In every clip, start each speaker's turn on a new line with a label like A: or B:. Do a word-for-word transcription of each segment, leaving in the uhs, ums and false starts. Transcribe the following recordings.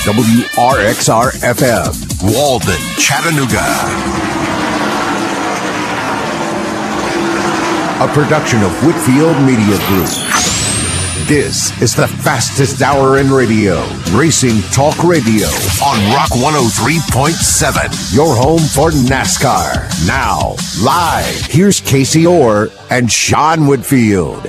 A: W R X R F M, Walden, Chattanooga. A production of Whitfield Media Group. This is the fastest hour in radio, Racing Talk Radio on Rock one oh three point seven, your home for NASCAR. Now, live, here's Casey Orr and Sean Whitfield.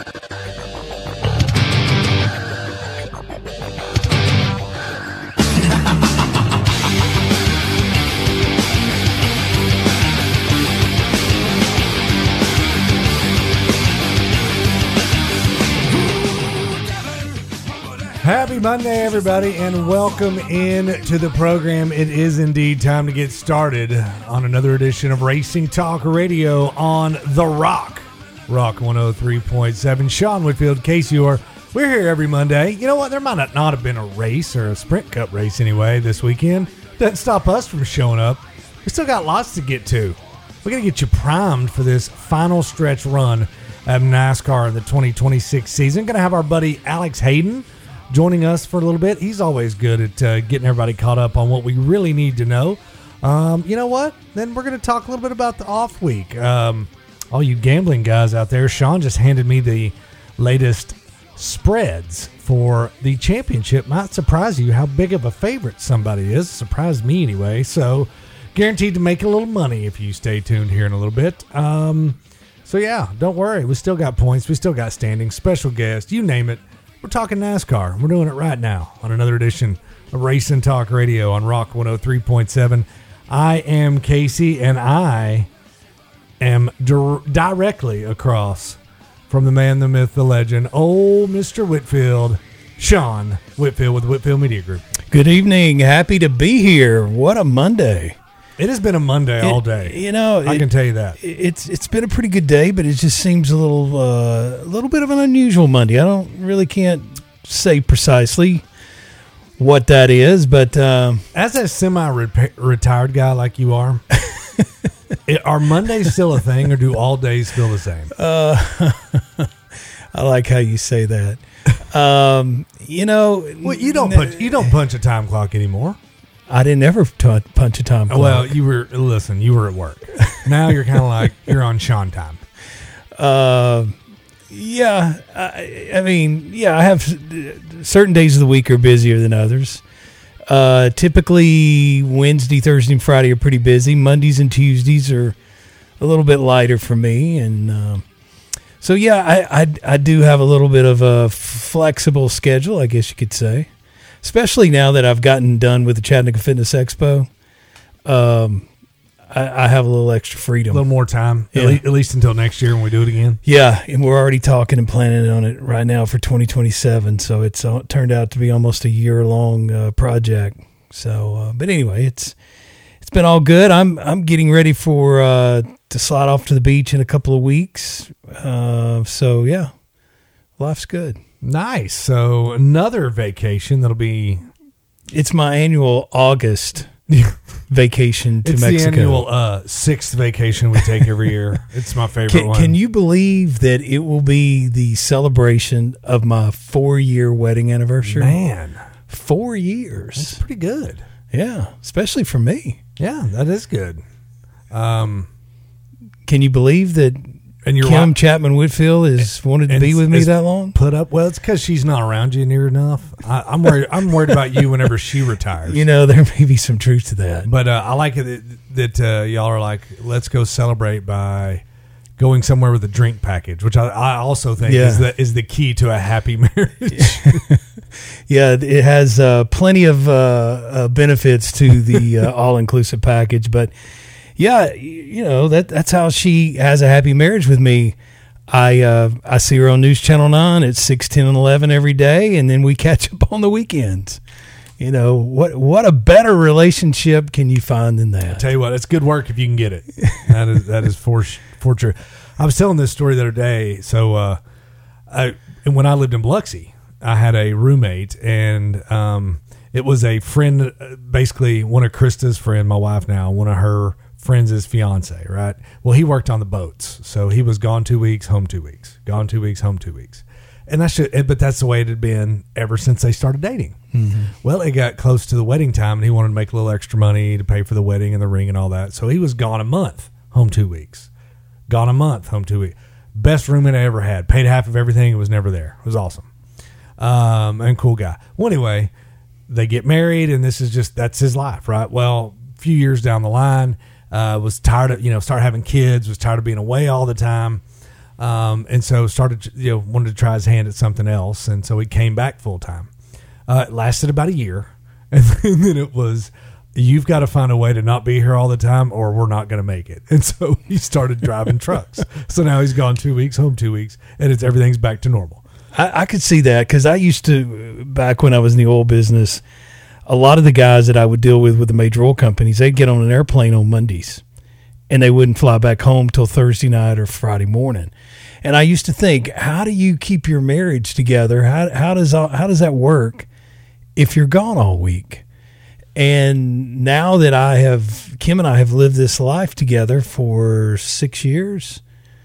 B: Happy Monday, everybody, and welcome in to the program. It is indeed time to get started on another edition of Racing Talk Radio on The Rock. Rock one oh three point seven. Sean Whitfield, Casey Orr. We're here every Monday. You know what? There might not have been a race or a Sprint Cup race anyway this weekend. Doesn't stop us from showing up. We still got lots to get to. We're going to get you primed for this final stretch run of NASCAR in the twenty twenty-six season. Going to have our buddy Alex Hayden joining us for a little bit. He's always good at uh, getting everybody caught up on what we really need to know. Um, you know what? Then we're going to talk a little bit about the off week. Um, all you gambling guys out there, Sean just handed me the latest spreads for the championship. Might surprise you how big of a favorite somebody is. Surprised me anyway. So guaranteed to make a little money if you stay tuned here in a little bit. Um, so yeah, don't worry. We still got points. We still got standings, special guests, you name it. We're talking NASCAR. We're doing it right now on another edition of Racing Talk Radio on Rock one oh three point seven. I am Casey, and I am dir- directly across from the man, the myth, the legend, old Mister Whitfield, Sean Whitfield with Whitfield Media Group.
C: Good evening. Happy to be here. What a Monday.
B: It has been a Monday
C: it,
B: all day.
C: You know,
B: I
C: it,
B: can tell you that.
C: It's it's been a pretty good day, but it just seems a little uh, a little bit of an unusual Monday. I don't really can't say precisely what that is, but um,
B: as a semi-retired guy like you are, it, are Mondays still a thing, or do all days feel the same?
C: Uh, I like how you say that. Um, you know,
B: well, you don't punch, you don't punch a time clock anymore.
C: I didn't ever t- punch a time clock.
B: Well, you were, listen, you were at work. Now you're kind of like, you're on Sean time.
C: Uh, yeah. I, I mean, yeah, I have certain days of the week are busier than others. Uh, typically Wednesday, Thursday, and Friday are pretty busy. Mondays and Tuesdays are a little bit lighter for me. And, um, so yeah, I, I, I do have a little bit of a flexible schedule, I guess you could say. Especially now that I've gotten done with the Chattanooga Fitness Expo, um, I, I have a little extra freedom.
B: A little more time,
C: yeah.
B: at, le- at least until next year when we do it again.
C: Yeah, and we're already talking and planning on it right now for twenty twenty-seven, so it's uh, turned out to be almost a year-long uh, project. So, uh, but anyway, it's it's been all good. I'm I'm getting ready for uh, to slide off to the beach in a couple of weeks. Uh, so, yeah, life's good.
B: Nice. So another vacation that'll be.
C: It's my annual August vacation to
B: it's
C: Mexico.
B: It's the annual uh, sixth vacation we take every year. It's my favorite
C: can,
B: one.
C: Can you believe that it will be the celebration of my four-year wedding anniversary?
B: Man,
C: four years.
B: That's pretty good.
C: Yeah, especially for me.
B: Yeah, that is good. Um,
C: can you believe that? And your Kim wife, Chapman Whitfield has wanted to be with me that long.
B: Put up well, it's because she's not around you near enough. I, I'm worried. I'm worried about you whenever she retires.
C: You know, there may be some truth to that.
B: But uh, I like it that, that uh, y'all are like, let's go celebrate by going somewhere with a drink package, which I, I also think yeah. is the is the key to a happy marriage.
C: Yeah, it has uh, plenty of uh, uh, benefits to the uh, all inclusive package, but. Yeah, you know, that that's how she has a happy marriage with me. I uh, I see her on News Channel nine at six, ten, and eleven every day, and then we catch up on the weekends. You know, what what a better relationship can you find than that?
B: I tell you what, it's good work if you can get it. That is that is for, for true. I was telling this story the other day. So uh, I, when I lived in Biloxi, I had a roommate, and um, it was a friend, basically one of Krista's friend, my wife now, one of her friends' fiance, right? Well, he worked on the boats. So he was gone two weeks, home two weeks, gone two weeks, home two weeks. And that should, but that's the way it had been ever since they started dating.
C: Mm-hmm.
B: Well, it got close to the wedding time, and he wanted to make a little extra money to pay for the wedding and the ring and all that. So he was gone a month, home two weeks. Gone a month, home two weeks. Best roommate I ever had. Paid half of everything. It was never there. It was awesome. Um, and cool guy. Well, anyway, they get married, and this is just, that's his life, right? Well, a few years down the line, uh, was tired of, you know, started having kids, was tired of being away all the time. Um, and so started, you know, wanted to try his hand at something else. And so he came back full time. Uh, it lasted about a year. And then it was, you've got to find a way to not be here all the time or we're not going to make it. And so he started driving trucks. So now he's gone two weeks, home two weeks, and it's everything's back to normal.
C: I, I could see that because I used to, back when I was in the oil business, a lot of the guys that I would deal with with the major oil companies, they'd get on an airplane on Mondays and they wouldn't fly back home till Thursday night or Friday morning. And I used to think, how do you keep your marriage together? How how does how does that work if you're gone all week? And now that I have, Kim and I have lived this life together for six years,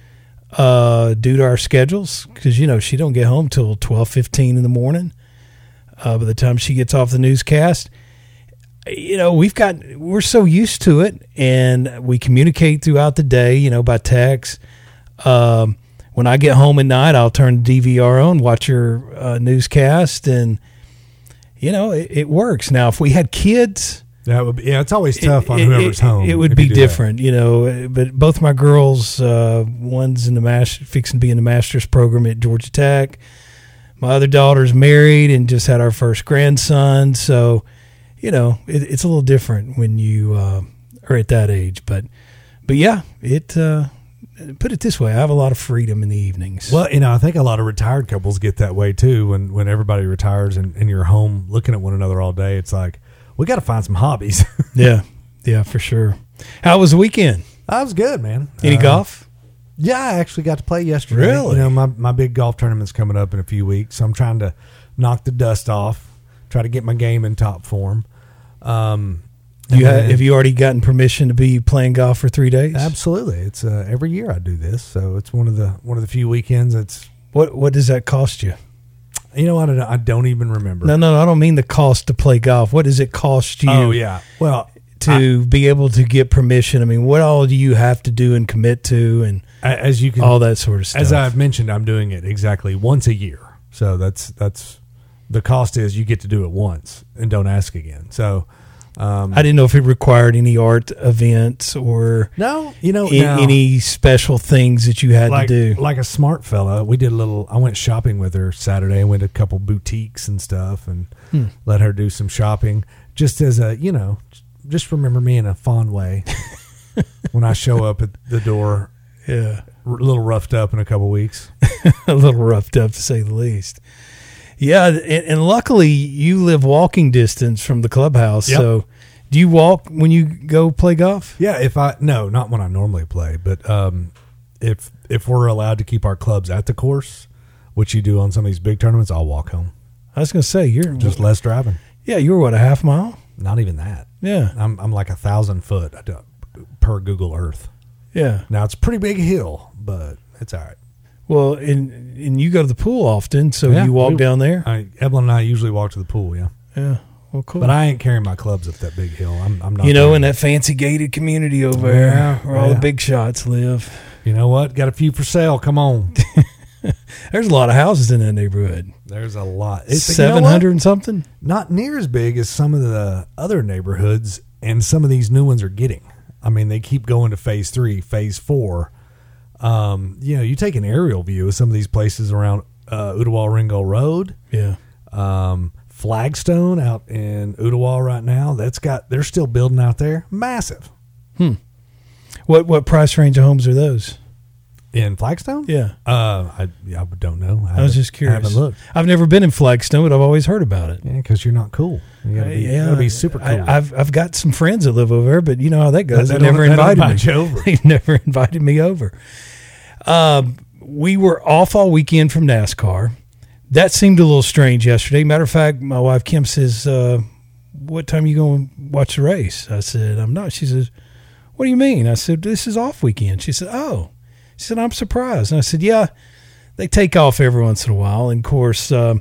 C: uh, due to our schedules, because, you know, she don't get home till twelve fifteen in the morning. Uh, by the time she gets off the newscast, you know, we've got, we're so used to it, and we communicate throughout the day, you know, by text. Um, when I get home at night, I'll turn the D V R on, watch her uh, newscast, and, you know, it, it works. Now, if we had kids,
B: that would be, yeah, it's always tough
C: it,
B: on
C: it,
B: whoever's
C: it,
B: home.
C: It would be different, that. you know. But both my girls, uh, one's in the master, fixing to be in the master's program at Georgia Tech. My other daughter's married and just had our first grandson. So, you know, it, it's a little different when you uh, are at that age. But, but yeah, it. Uh, Put it this way, I have a lot of freedom in the evenings.
B: Well, you know, I think a lot of retired couples get that way too. When when everybody retires and, and you're home looking at one another all day, it's like, we got to find some hobbies.
C: yeah, yeah, for sure. How was the weekend?
B: I was good, man.
C: Any uh, golf?
B: Yeah, I actually got to play yesterday.
C: Really?
B: You know, my, my big golf tournament's coming up in a few weeks, so I'm trying to knock the dust off, try to get my game in top form. Um
C: You have, have you already gotten permission to be playing golf for three days?
B: Absolutely. It's uh, every year I do this, so it's one of the one of the few weekends. It's
C: what what does that cost you?
B: You know, I don't, I don't even remember.
C: No, no, I don't mean the cost to play golf. What does it cost you?
B: Oh yeah, well
C: to
B: I,
C: be able to get permission. I mean, what all do you have to do and commit to, and
B: as you can
C: all that sort of stuff.
B: As I've mentioned, I'm doing it exactly once a year, so that's that's the cost is you get to do it once and don't ask again. So. Um,
C: I didn't know if it required any art events or
B: no, you know,
C: in,
B: now,
C: any special things that you had
B: like,
C: to do.
B: Like a smart fella, we did a little. I went shopping with her Saturday. I went to a couple boutiques and stuff, and hmm. let her do some shopping. Just as a, you know, just remember me in a fond way when I show up at the door.
C: Yeah,
B: a little roughed up in a couple weeks.
C: A little roughed up, to say the least. Yeah, and, and luckily you live walking distance from the clubhouse. Yep. So, do you walk when you go play golf?
B: Yeah, if I no, not when I normally play, but um, if if we're allowed to keep our clubs at the course, which you do on some of these big tournaments, I'll walk home.
C: I was going to say you're
B: just less driving.
C: Yeah, you're what, a half mile?
B: Not even that.
C: Yeah,
B: I'm I'm like a thousand foot per Google Earth.
C: Yeah.
B: Now it's a pretty big hill, but it's all right.
C: Well, and and you go to the pool often, so
B: yeah,
C: you walk
B: we,
C: down there?
B: I, Evelyn and I usually walk to the pool, yeah.
C: Yeah, well, cool.
B: But I ain't carrying my clubs up that big hill. I'm, I'm not.
C: You know, in that fancy gated community over there
B: yeah,
C: where all
B: yeah.
C: the big shots live.
B: You know what? Got a few for sale. Come on.
C: There's a lot of houses in that neighborhood.
B: There's a lot. It's,
C: seven hundred you know and something?
B: Not near as big as some of the other neighborhoods, and some of these new ones are getting. I mean, they keep going to phase three, phase four. Um, you know, you take an aerial view of some of these places around uh, Ottawa-Ringo Road.
C: Yeah.
B: Um, Flagstone out in Ottawa right now. That's got, they're still building out there. Massive.
C: Hmm. What what price range of homes are those?
B: In Flagstone?
C: Yeah.
B: Uh, I I don't know. I,
C: I was just curious.
B: I haven't looked.
C: I've never been in Flagstone, but I've always heard about it.
B: Yeah, because you're not cool. You gotta be,
C: yeah,
B: you gotta be super cool.
C: I, I've I've got some friends that live over there, but you know how that goes.
B: They
C: They never
B: don't- they don't
C: invited
B: invite
C: me
B: you over.
C: They never invited me over. Um, we were off all weekend from NASCAR. That seemed a little strange yesterday. Matter of fact, my wife Kim says, uh, "What time are you going to watch the race?" I said, "I'm not." She says, "What do you mean?" I said, "This is off weekend." She said, "Oh." She said, "I'm surprised." And I said, "Yeah, they take off every once in a while. And of course, uh,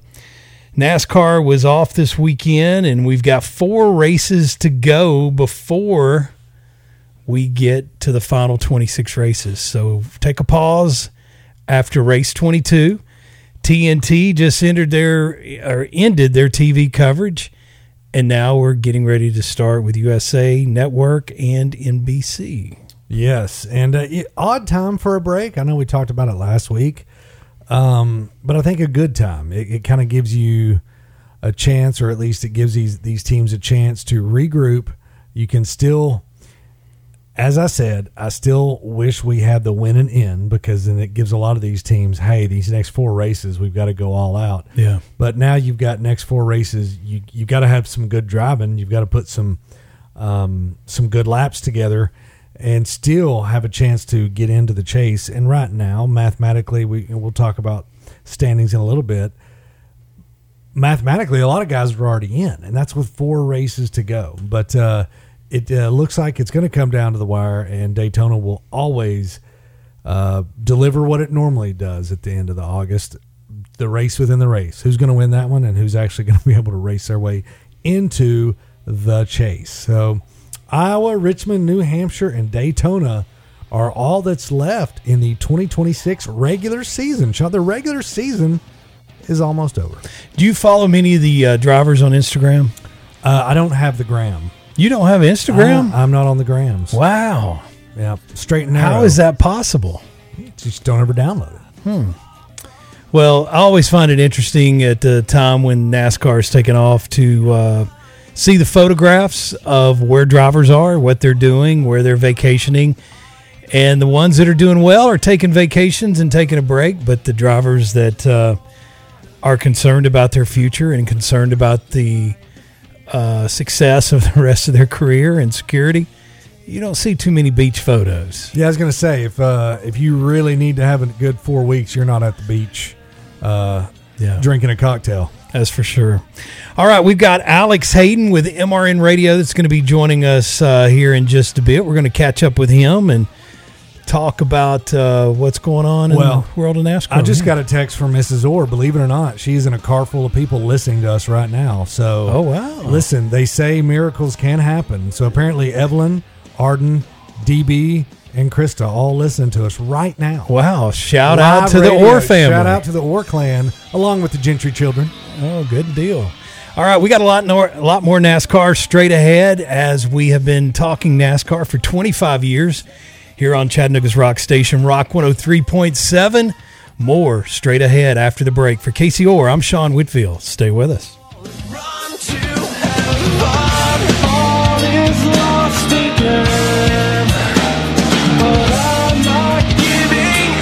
C: NASCAR was off this weekend, and we've got four races to go before we get to the final twenty-six races. So take a pause after race twenty-two. T N T just entered their or ended their T V coverage, and now we're getting ready to start with U S A Network and N B C.
B: Yes, and uh, odd time for a break. I know we talked about it last week, um, but I think a good time. It, it kind of gives you a chance, or at least it gives these these teams a chance to regroup. You can still, as I said, I still wish we had the win and in, because then it gives a lot of these teams, hey, these next four races, we've got to go all out.
C: Yeah.
B: But now you've got next four races, you you've got to have some good driving. You've got to put some um, some good laps together and still have a chance to get into the chase. And right now, mathematically, we we'll talk about standings in a little bit. Mathematically, a lot of guys are already in, and that's with four races to go. But uh, it uh, looks like it's going to come down to the wire, and Daytona will always uh, deliver what it normally does at the end of the August, the race within the race. Who's going to win that one, and who's actually going to be able to race their way into the chase. So Iowa, Richmond, New Hampshire, and Daytona are all that's left in the twenty twenty-six regular season. Sean, the regular season is almost over.
C: Do you follow many of the uh, drivers on Instagram?
B: Uh, I don't have the gram.
C: You don't have Instagram?
B: I, I'm not on the grams.
C: Wow.
B: Yeah, straight and narrow.
C: How is that possible?
B: Just don't ever download it.
C: Hmm. Well, I always find it interesting at the time when NASCAR is taking off to uh, see the photographs of where drivers are, what they're doing, where they're vacationing. And the ones that are doing well are taking vacations and taking a break, but the drivers that uh, are concerned about their future and concerned about the uh, success of the rest of their career and security, you don't see too many beach photos.
B: Yeah, I was going to say, if uh, if you really need to have a good four weeks, you're not at the beach uh,
C: yeah.
B: drinking a cocktail.
C: That's for sure. All right, we've got Alex Hayden with M R N Radio that's going to be joining us uh, here in just a bit. We're going to catch up with him and talk about uh, what's going on in
B: well,
C: the world of NASCAR.
B: I just got a text from Missus Orr. Believe it or not, she's in a car full of people listening to us right now. So,
C: oh wow!
B: Listen, they say miracles can happen. So apparently, Evelyn, Arden, D B, and Krista all listen to us right now.
C: Wow! Shout
B: Live
C: out to
B: radio.
C: the Orr family.
B: Shout out to the Orr clan, along with the Gentry children.
C: Oh, good deal. All right, we got a lot more, a lot more NASCAR straight ahead, as we have been talking NASCAR for twenty-five years. Here on Chattanooga's Rock Station, Rock one oh three point seven. More straight ahead after the break. For Casey Orr, I'm Sean Whitfield. Stay with us.
D: Run to heaven, all is lost again, but I'm not giving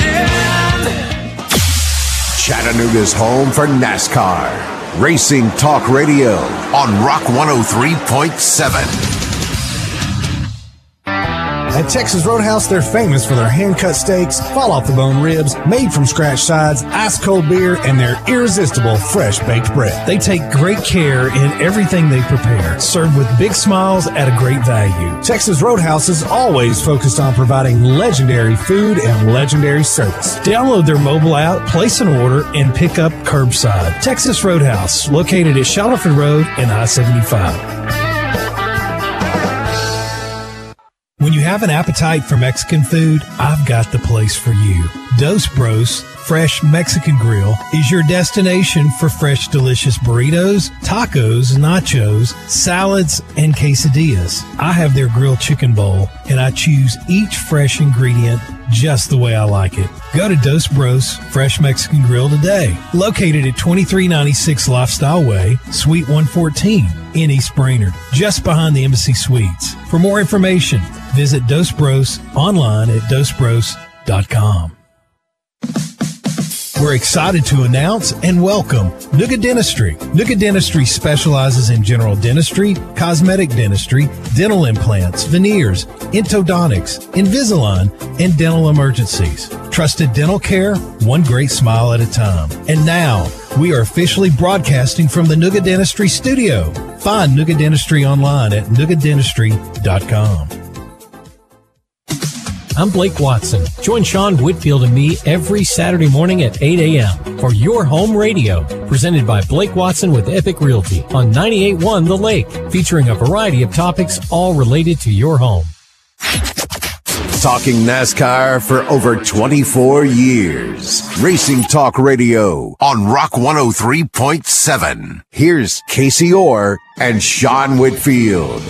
D: in.
A: Chattanooga's home for NASCAR. Racing Talk Radio on Rock one oh three point seven.
E: At Texas Roadhouse, they're famous for their hand-cut steaks, fall-off-the-bone ribs, made-from-scratch sides, ice-cold beer, and their irresistible fresh-baked bread. They take great care in everything they prepare, served with big smiles at a great value. Texas Roadhouse is always focused on providing legendary food and legendary service. Download their mobile app, place an order, and pick up curbside. Texas Roadhouse, located at Charlotteford Road and I seventy-five. When you have an appetite for Mexican food, I've got the place for you. Dos Bros Fresh Mexican Grill is your destination for fresh, delicious burritos, tacos, nachos, salads, and quesadillas. I have their grilled chicken bowl, and I choose each fresh ingredient just the way I like it. Go to Dos Bros Fresh Mexican Grill today. Located at twenty-three ninety-six Lifestyle Way, Suite one fourteen in East Brainerd, just behind the Embassy Suites. For more information, visit Dos Bros online at dos bros dot com. We're excited to announce and welcome Nuga Dentistry. Nuga Dentistry specializes in general dentistry, cosmetic dentistry, dental implants, veneers, endodontics, Invisalign, and dental emergencies. Trusted dental care, one great smile at a time. And now, we are officially broadcasting from the Nuga Dentistry studio. Find Nuga Dentistry online at nuga dentistry dot com.
F: I'm Blake Watson. Join Sean Whitfield and me every Saturday morning at eight a.m. for Your Home Radio, presented by Blake Watson with Epic Realty on ninety-eight point one The Lake, featuring a variety of topics all related to your home.
A: Talking NASCAR for over twenty-four years. Racing Talk Radio on Rock one oh three point seven. Here's Casey Orr and Sean Whitfield.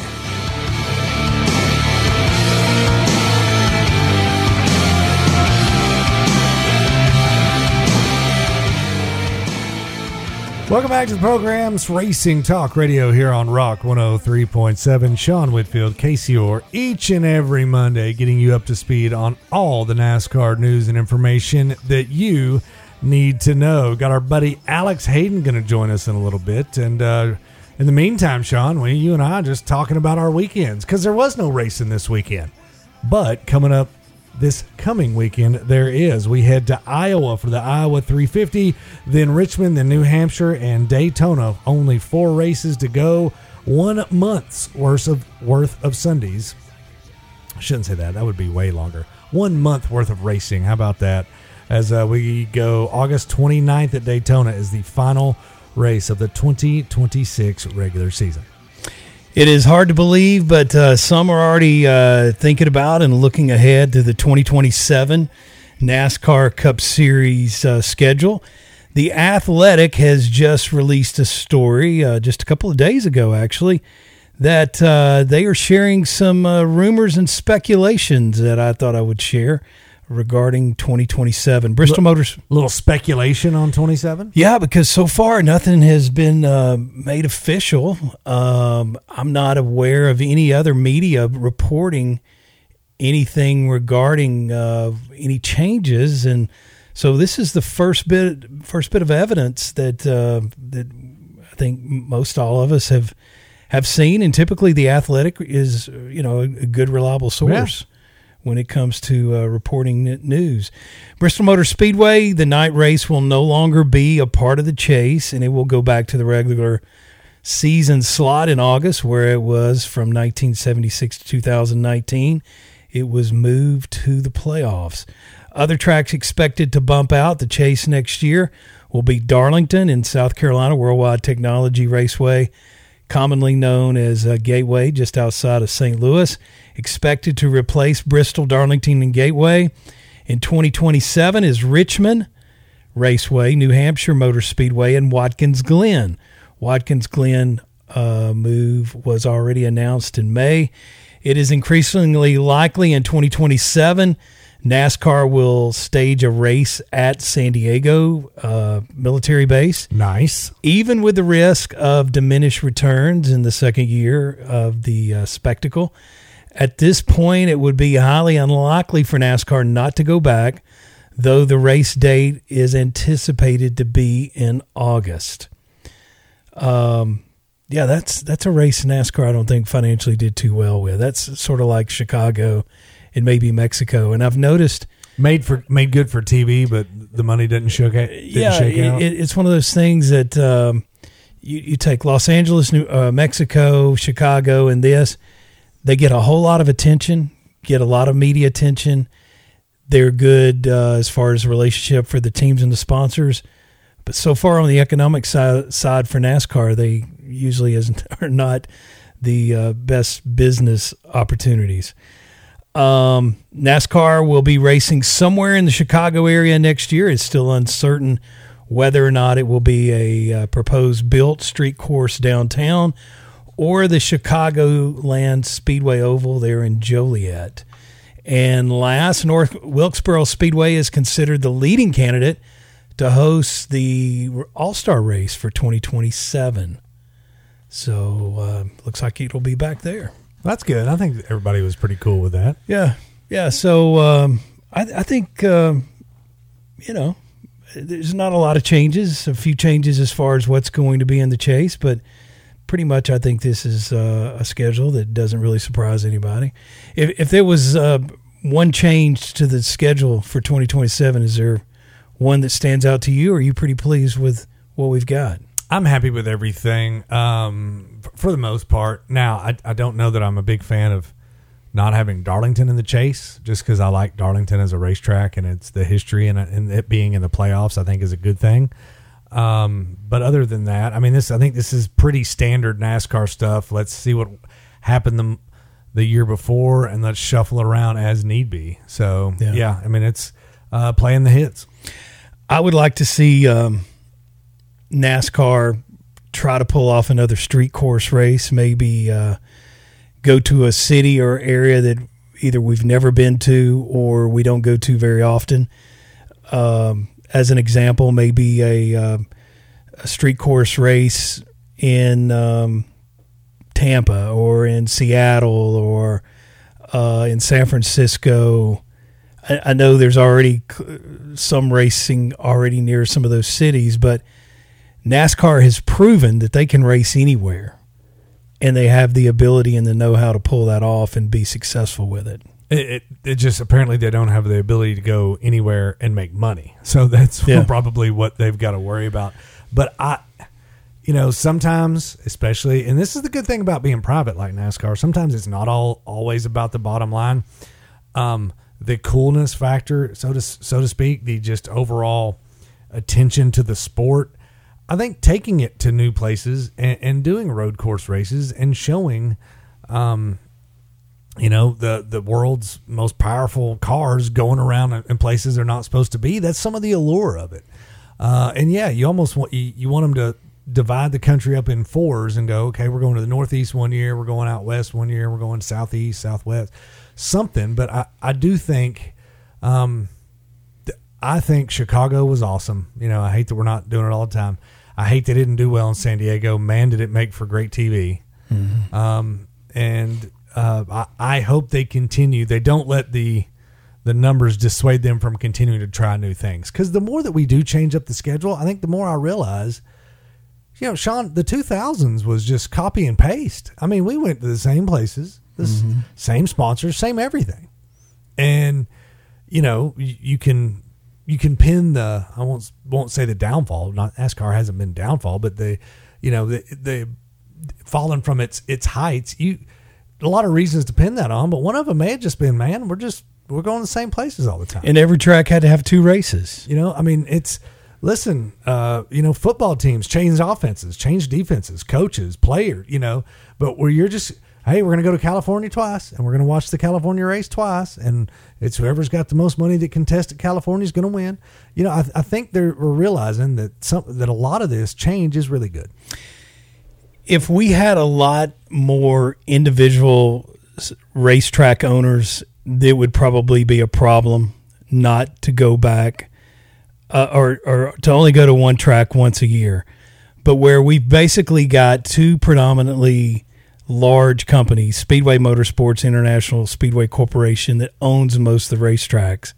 B: Welcome back to the program's Racing Talk Radio here on Rock one oh three point seven. Sean Whitfield, Casey Orr, each and every Monday getting you up to speed on all the NASCAR news and information that you need to know. Got our buddy Alex Hayden going to join us in a little bit. And uh, in the meantime, Sean, we, you and I are just talking about our weekends because there was no racing this weekend. But coming up this coming weekend, there is. We head to Iowa for the Iowa three fifty, then Richmond, then New Hampshire, and Daytona. Only four races to go. One month's worth of worth of Sundays. I shouldn't say that. That would be way longer. One month worth of racing. How about that? As uh, we go, August twenty-ninth at Daytona is the final race of the twenty twenty-six regular season.
C: It is hard to believe, but uh, some are already uh, thinking about and looking ahead to the twenty twenty-seven NASCAR Cup Series uh, schedule. The Athletic has just released a story uh, just a couple of days ago, actually, that uh, they are sharing some uh, rumors and speculations that I thought I would share regarding twenty twenty-seven. Bristol Motors.
B: A little speculation on twenty-seven?
C: Yeah, because so far nothing has been uh, made official. Um, I'm not aware of any other media reporting anything regarding uh, any changes, and so this is the first bit first bit of evidence that uh, that I think most all of us have have seen. And typically, the Athletic is you know a, a good, reliable source. Yeah. When it comes to uh, reporting news. Bristol Motor Speedway, the night race will no longer be a part of the chase, and it will go back to the regular season slot in August, where it was from nineteen seventy-six to two thousand nineteen. It was moved to the playoffs. Other tracks expected to bump out the chase next year will be Darlington in South Carolina, Worldwide Technology Raceway, commonly known as uh, Gateway, just outside of Saint Louis, expected to replace Bristol, Darlington, and Gateway. In twenty twenty-seven is Richmond Raceway, New Hampshire Motor Speedway, and Watkins Glen. Watkins Glen uh, move was already announced in May. It is increasingly likely in twenty twenty-seven NASCAR will stage a race at San Diego uh, military base.
B: Nice.
C: Even with the risk of diminished returns in the second year of the uh, spectacle. At this point, it would be highly unlikely for NASCAR not to go back, though the race date is anticipated to be in August. Um, yeah, that's that's a race NASCAR I don't think financially did too well with. That's sort of like Chicago and maybe Mexico. And I've noticed
B: made for made good for T V, but the money didn't shake out. Didn't
C: yeah,
B: shake out.
C: It, it's one of those things that um, you, you take Los Angeles, New, uh, Mexico, Chicago, and this. They get a whole lot of attention, get a lot of media attention. They're good uh, as far as the relationship for the teams and the sponsors. But so far on the economic side, side for NASCAR, they usually isn't, are not the uh, best business opportunities. Um, NASCAR will be racing somewhere in the Chicago area next year. It's still uncertain whether or not it will be a uh, proposed built street course downtown or the Chicagoland Speedway Oval there in Joliet. And last, North Wilkesboro Speedway is considered the leading candidate to host the All-Star race for twenty twenty-seven. So uh, looks like it'll be back there.
B: That's good. I think everybody was pretty cool with that.
C: Yeah. Yeah. So um, I, I think, um, you know, there's not a lot of changes, a few changes as far as what's going to be in the chase, but pretty much I think this is uh, a schedule that doesn't really surprise anybody. If, if there was uh, one change to the schedule for twenty twenty-seven, is there one that stands out to you, or are you pretty pleased with what we've got?
B: I'm happy with everything um, for the most part. Now, I, I don't know that I'm a big fan of not having Darlington in the chase, just because I like Darlington as a racetrack and it's the history and, and it being in the playoffs, I think is a good thing. Um, but other than that, I mean, this I think this is pretty standard NASCAR stuff. Let's see what happened the, the year before, and let's shuffle around as need be. So yeah, yeah I mean, it's uh, playing the hits.
C: I would like to see um, NASCAR try to pull off another street course race, maybe uh, go to a city or area that either we've never been to or we don't go to very often. Um, as an example, maybe a, uh, a street course race in um, Tampa or in Seattle or uh, in San Francisco. I, I know there's already some racing already near some of those cities, but NASCAR has proven that they can race anywhere, and they have the ability and the know-how to pull that off and be successful with it.
B: It, it, it just apparently they don't have the ability to go anywhere and make money. So that's
C: Yeah.
B: probably what they've got to worry about. But I, you know, sometimes, especially, and this is the good thing about being private like NASCAR, sometimes it's not all always about the bottom line. Um, the coolness factor, so to so to speak, the just overall attention to the sport. I think taking it to new places and, and doing road course races and showing, um, you know, the, the world's most powerful cars going around in places they're not supposed to be. That's some of the allure of it. Uh, and yeah, you almost want, you, you want them to divide the country up in fours and go, okay, we're going to the Northeast one year, we're going out West one year, we're going Southeast, Southwest, something. But I, I do think, um, th- I think Chicago was awesome. You know, I hate that we're not doing it all the time. I hate they didn't do well in San Diego. Man, did it make for great T V. Mm-hmm. Um, and uh, I, I hope they continue. They don't let the the numbers dissuade them from continuing to try new things. Because the more that we do change up the schedule, I think the more I realize, you know, Sean, the two thousands was just copy and paste. I mean, we went to the same places, the mm-hmm. same sponsors, same everything. And, you know, you, you can... You can pin the, I won't won't say the downfall. Not NASCAR hasn't been downfall, but the, you know, the the fallen from its its heights. You a lot of reasons to pin that on, but one of them may have just been, man, we're just we're going the same places all the time.
C: And every track had to have two races.
B: You know, I mean, it's listen, uh, you know, football teams change offenses, change defenses, coaches, players. You know, but where you're just, hey, we're going to go to California twice, and we're going to watch the California race twice, and it's whoever's got the most money that can test at California is going to win. You know, I, I think they're we're realizing that some that a lot of this change is really good.
C: If we had a lot more individual racetrack owners, there would probably be a problem not to go back uh, or or to only go to one track once a year. But where we've basically got two predominantly large companies, Speedway Motorsports International Speedway Corporation, that owns most of the racetracks,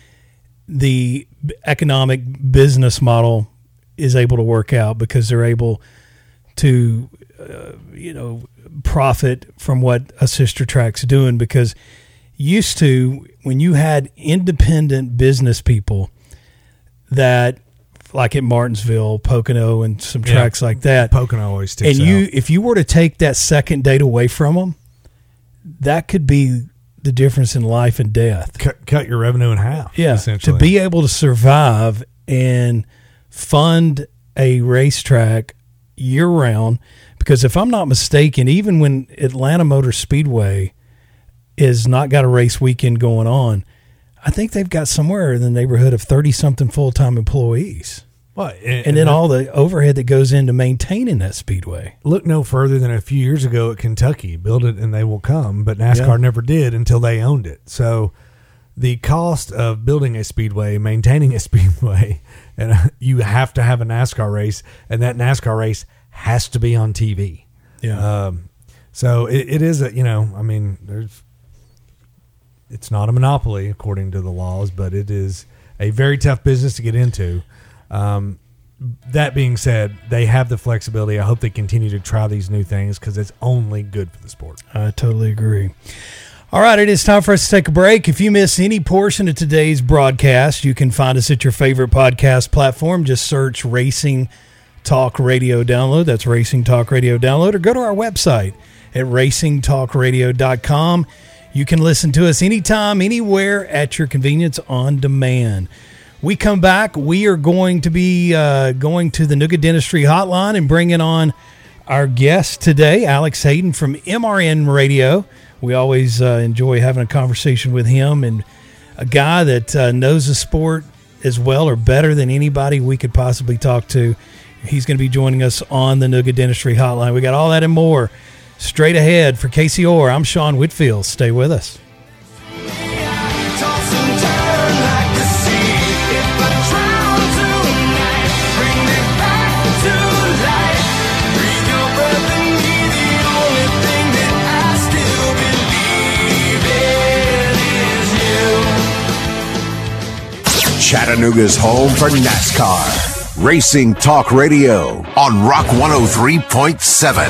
C: the economic business model is able to work out because they're able to, uh, you know, profit from what a sister track's doing. Because used to, when you had independent business people that, like at Martinsville, Pocono, and some tracks yeah, like that.
B: Pocono always sticks
C: And you,
B: out.
C: if you were to take that second date away from them, that could be the difference in life and death.
B: Cut, cut your revenue in half.
C: Yeah,
B: essentially.
C: to be able to survive and fund a racetrack year round. Because if I'm not mistaken, even when Atlanta Motor Speedway is not got a race weekend going on, I think they've got somewhere in the neighborhood of thirty-something full-time employees.
B: Well, and,
C: And,
B: and
C: then
B: that,
C: all the overhead that goes into maintaining that speedway.
B: Look no further than a few years ago at Kentucky. Build it and they will come. But NASCAR
C: Yeah.
B: never did until they owned it. So the cost of building a speedway, maintaining a speedway, and you have to have a NASCAR race, and that NASCAR race has to be on T V.
C: Yeah.
B: Um, so it, it is a, you know, I mean, there's, it's not a monopoly according to the laws, but it is a very tough business to get into. Um, that being said, they have the flexibility. I hope they continue to try these new things because it's only good for the sport.
C: I totally agree. All right, it is time for us to take a break. If you miss any portion of today's broadcast, you can find us at your favorite podcast platform. Just search Racing Talk Radio Download. That's Racing Talk Radio Download. Or go to our website at racing talk radio dot com. You can listen to us anytime, anywhere at your convenience on demand. We come back. We are going to be uh, going to the Nooga Dentistry Hotline and bringing on our guest today, Alex Hayden from M R N Radio. We always uh, enjoy having a conversation with him, and a guy that uh, knows the sport as well or better than anybody we could possibly talk to. He's going to be joining us on the Nooga Dentistry Hotline. We got all that and more straight ahead. For Casey Orr, I'm Sean Whitfield. Stay with us.
D: Toss and turn like the sea. If I drown tonight, bring me back to life. Breathe your breath in me, the only thing that I still believe in is you.
A: Chattanooga's home for NASCAR. Racing Talk Radio on Rock one oh three point seven.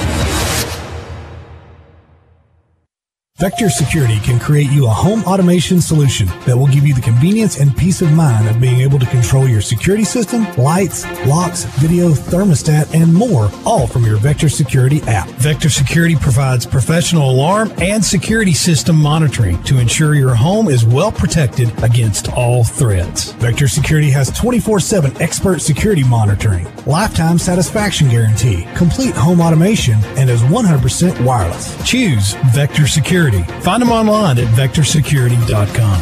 E: Vector Security can create you a home automation solution that will give you the convenience and peace of mind of being able to control your security system, lights, locks, video, thermostat, and more, all from your Vector Security app. Vector Security provides professional alarm and security system monitoring to ensure your home is well protected against all threats. Vector Security has twenty-four seven expert security monitoring, lifetime satisfaction guarantee, complete home automation, and is one hundred percent wireless. Choose Vector Security. Find them online at vector security dot com.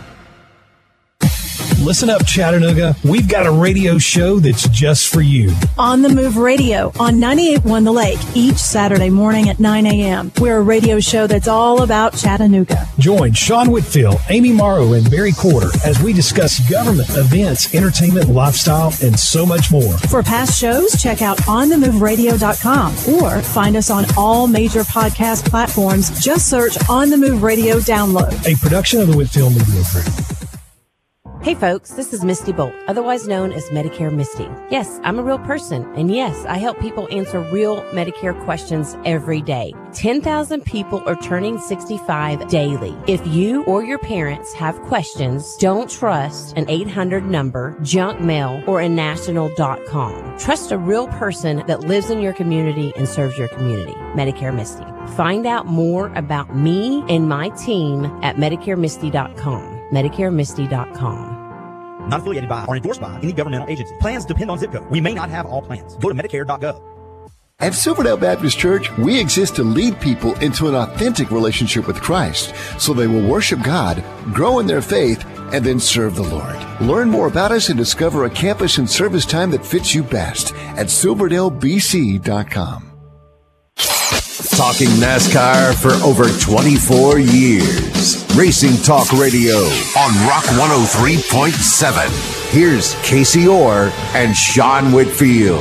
E: Listen up, Chattanooga. We've got a radio show that's just for you.
G: On the Move Radio on ninety-eight point one The Lake each Saturday morning at nine a.m. We're a radio show that's all about Chattanooga.
E: Join Sean Whitfield, Amy Morrow, and Barry Quarter as we discuss government, events, entertainment, lifestyle, and so much more.
G: For past shows, check out on the move radio dot com or find us on all major podcast platforms. Just search On the Move Radio Download.
E: A production of the Whitfield Media Group.
H: Hey folks, this is Misty Bolt, otherwise known as Medicare Misty. Yes, I'm a real person, and yes, I help people answer real Medicare questions every day. ten thousand people are turning sixty-five daily. If you or your parents have questions, don't trust an eight hundred number, junk mail, or a national dot com. Trust a real person that lives in your community and serves your community. Medicare Misty. Find out more about me and my team at medicare misty dot com. medicare misty dot com.
I: Not affiliated by or endorsed by any governmental agency. Plans depend on zip code. We may not have all plans. Go to medicare dot gov.
J: At Silverdale Baptist Church, we exist to lead people into an authentic relationship with Christ so they will worship God, grow in their faith, and then serve the Lord. Learn more about us and discover a campus and service time that fits you best at silverdale b c dot com.
A: Talking NASCAR for over twenty-four years. Racing Talk Radio on Rock one oh three point seven. Here's Casey Orr and Sean Whitfield.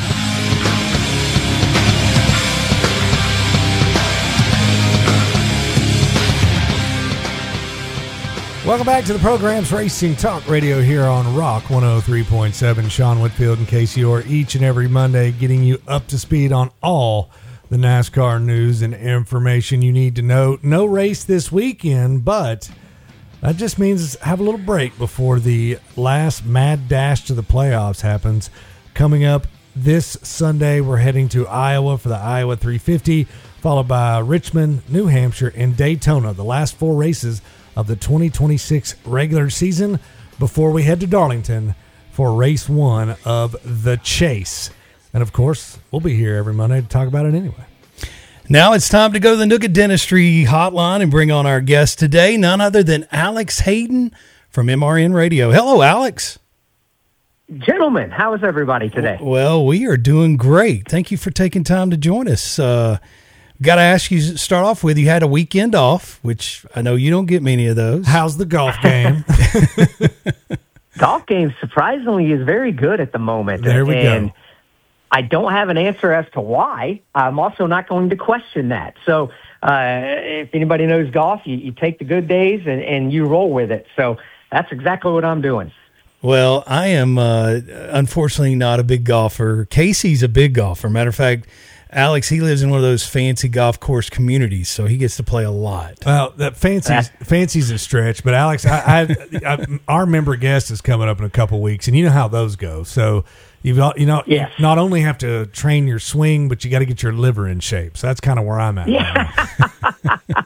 B: Welcome back to the program's Racing Talk Radio here on Rock one oh three point seven. Sean Whitfield and Casey Orr each and every Monday getting you up to speed on all the NASCAR news and information you need to know. No race this weekend, but that just means have a little break before the last mad dash to the playoffs happens. Coming up this Sunday, we're heading to Iowa for the Iowa three fifty, followed by Richmond, New Hampshire, and Daytona, the last four races of the twenty twenty-six regular season, before we head to Darlington for race one of the Chase. And, of course, we'll be here every Monday to talk about it anyway.
C: Now it's time to go to the Nooga Dentistry Hotline and bring on our guest today, none other than Alex Hayden from M R N Radio. Hello, Alex.
K: Gentlemen, how is everybody today?
C: Well, we are doing great. Thank you for taking time to join us. Uh, got to ask you, start off with, you had a weekend off, which I know you don't get many of those.
B: How's the golf game?
K: Golf game, surprisingly, is very good at the moment.
B: There we
K: and
B: go.
K: I don't have an answer as to why. I'm also not going to question that. So uh, if anybody knows golf, you, you take the good days and, and you roll with it. So that's exactly what I'm doing.
C: Well, I am uh, unfortunately not a big golfer. Casey's a big golfer. Matter of fact, Alex, he lives in one of those fancy golf course communities, so he gets to play a lot.
B: Well, that fancy's, fancy's a stretch, but Alex, I, I, I, our member guest is coming up in a couple weeks, and you know how those go. So you've you know
K: yes.
B: you not only have to train your swing, but you got to get your liver in shape. So that's kind of where I'm at.
K: Yeah.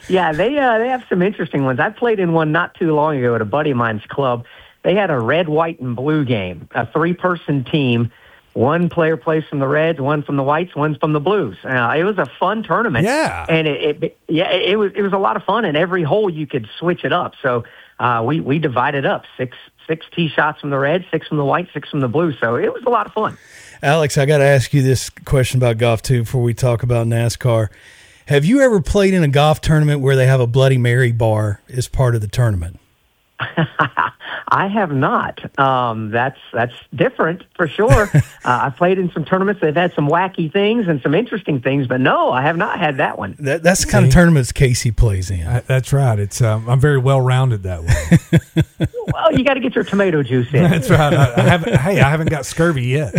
K: Yeah, they uh, they have some interesting ones. I played in one not too long ago at a buddy of mine's club. They had a red, white, and blue game, a three-person team. One player plays from the Reds, one from the Whites, one from the Blues. Uh, it was a fun tournament.
B: Yeah,
K: and it, it yeah it was it was a lot of fun. And every hole you could switch it up. So uh, we we divided up six six tee shots from the Reds, six from the Whites, six from the Blues. So it was a lot of fun.
C: Alex, I got to ask you this question about golf too before we talk about NASCAR. Have you ever played in a golf tournament where they have a Bloody Mary bar as part of the tournament?
K: I have not. Um, that's that's different for sure. uh, I played in some tournaments that have had some wacky things and some interesting things, but no, I have not had that one.
C: That, that's the kind of tournaments Casey plays in.
B: Uh, that's right. It's um, I'm very well rounded that way.
K: Well, you got to get your tomato juice in.
B: That's right. I, I haven't. Hey, I haven't got scurvy yet.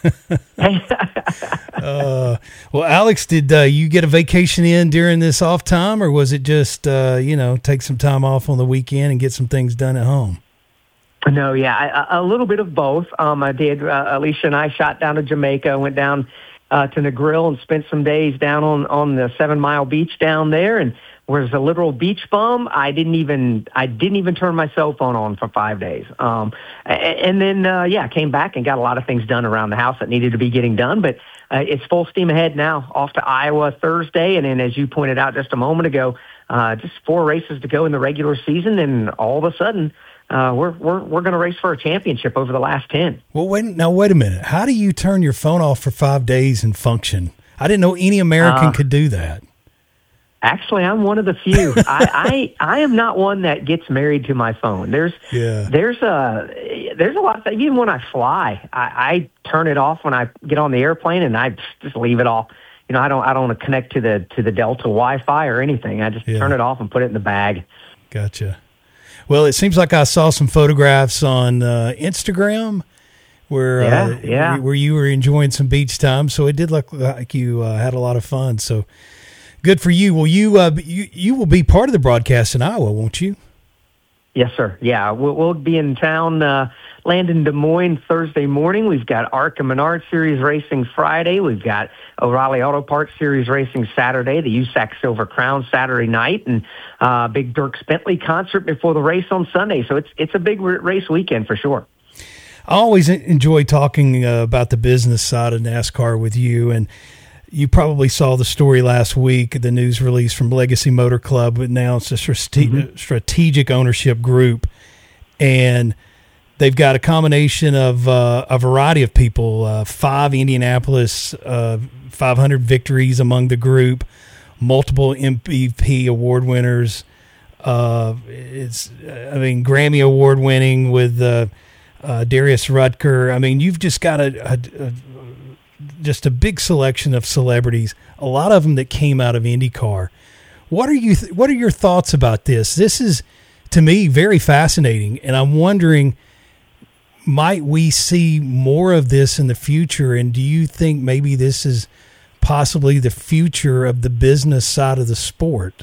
C: uh, well, Alex, did uh, you get a vacation in during this off time, or was it just uh, you know take some time off on the weekend and get some things done at home?
K: No, yeah, I, a little bit of both. Um, I did. Uh, Alicia and I shot down to Jamaica, went down uh, to Negril and spent some days down on, on the Seven Mile Beach down there, and was a literal beach bum. I didn't even I didn't even turn my cell phone on for five days. Um, and then uh, yeah, came back and got a lot of things done around the house that needed to be getting done. But uh, it's full steam ahead now. Off to Iowa Thursday, and then as you pointed out just a moment ago, uh, just four races to go in the regular season, and all of a sudden. Uh, we're we're we're going to race for a championship over the last ten.
C: Well, wait now. Wait a minute. How do you turn your phone off for five days and function? I didn't know any American uh, could do that.
K: Actually, I'm one of the few. I, I I am not one that gets married to my phone. There's
C: yeah.
K: There's a there's a lot of things. Even when I fly, I, I turn it off when I get on the airplane, and I just leave it off. You know, I don't I don't want to connect to the to the Delta Wi-Fi or anything. I just yeah. turn it off and put it in the bag.
C: Gotcha. Well, it seems like I saw some photographs on uh, Instagram where
K: yeah,
C: uh,
K: yeah.
C: where you were enjoying some beach time. So it did look like you uh, had a lot of fun. So good for you. Well, you uh, you you will be part of the broadcast in Iowa, won't you?
K: Yes, sir. Yeah, we'll, we'll be in town, uh, land in Des Moines Thursday morning. We've got ARCA Menard Series racing Friday. We've got O'Reilly Auto Parts Series racing Saturday, the U S A C Silver Crown Saturday night, and uh, big Dirk Bentley concert before the race on Sunday. So it's it's a big race weekend for sure.
C: I always enjoy talking uh, about the business side of NASCAR with you, and you probably saw the story last week, the news release from Legacy Motor Club announced a strate- mm-hmm. strategic ownership group, and they've got a combination of uh, a variety of people, uh, five Indianapolis uh, five hundred victories among the group, multiple M V P award winners. Uh, it's, I mean, Grammy award winning with uh, uh, Darius Rutger. I mean, you've just got a, a, a just a big selection of celebrities, a lot of them that came out of IndyCar. What are you, th- what are your thoughts about this? This is, to me, very fascinating. And I'm wondering, might we see more of this in the future? And do you think maybe this is possibly the future of the business side of the sport?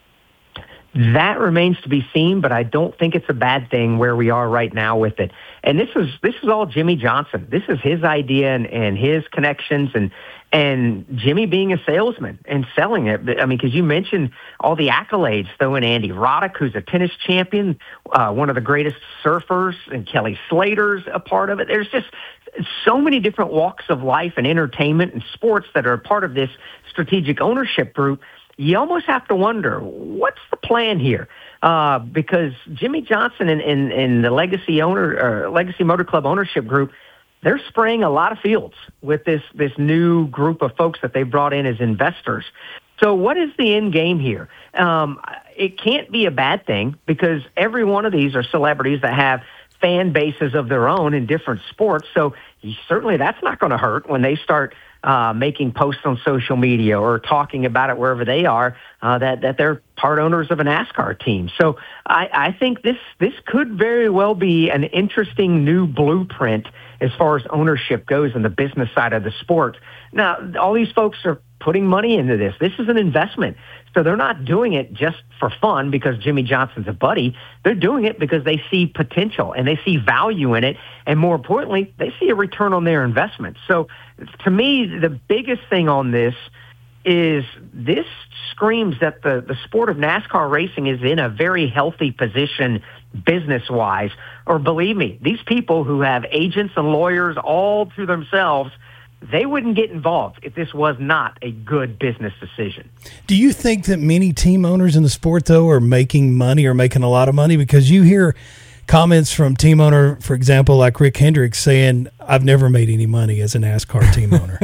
K: That remains to be seen, but I don't think it's a bad thing where we are right now with it. And this is this is all Jimmy Johnson. This is his idea and, and his connections and and Jimmy being a salesman and selling it. I mean, because you mentioned all the accolades, though, in Andy Roddick, who's a tennis champion, uh, one of the greatest surfers, and Kelly Slater's a part of it. There's just so many different walks of life and entertainment and sports that are a part of this strategic ownership group. You almost have to wonder, what's the plan here? Uh, because Jimmy Johnson and, and, and the Legacy owner, or Legacy Motor Club ownership group, they're spraying a lot of fields with this, this new group of folks that they brought in as investors. So what is the end game here? Um, it can't be a bad thing because every one of these are celebrities that have fan bases of their own in different sports. So certainly that's not going to hurt when they start Uh, making posts on social media or talking about it wherever they are, uh, that, that they're part owners of a NASCAR team. So I, I think this, this could very well be an interesting new blueprint as far as ownership goes in the business side of the sport. Now, all these folks are putting money into this. This is an investment. So they're not doing it just for fun because Jimmy Johnson's a buddy. They're doing it because they see potential and they see value in it. And more importantly, they see a return on their investment. So to me, the biggest thing on this is this screams that the, the sport of NASCAR racing is in a very healthy position business-wise. Or believe me, these people who have agents and lawyers all to themselves, they wouldn't get involved if this was not a good business decision.
C: Do you think that many team owners in the sport, though, are making money or making a lot of money? Because you hear comments from team owner, for example, like Rick Hendricks saying, I've never made any money as a NASCAR team owner.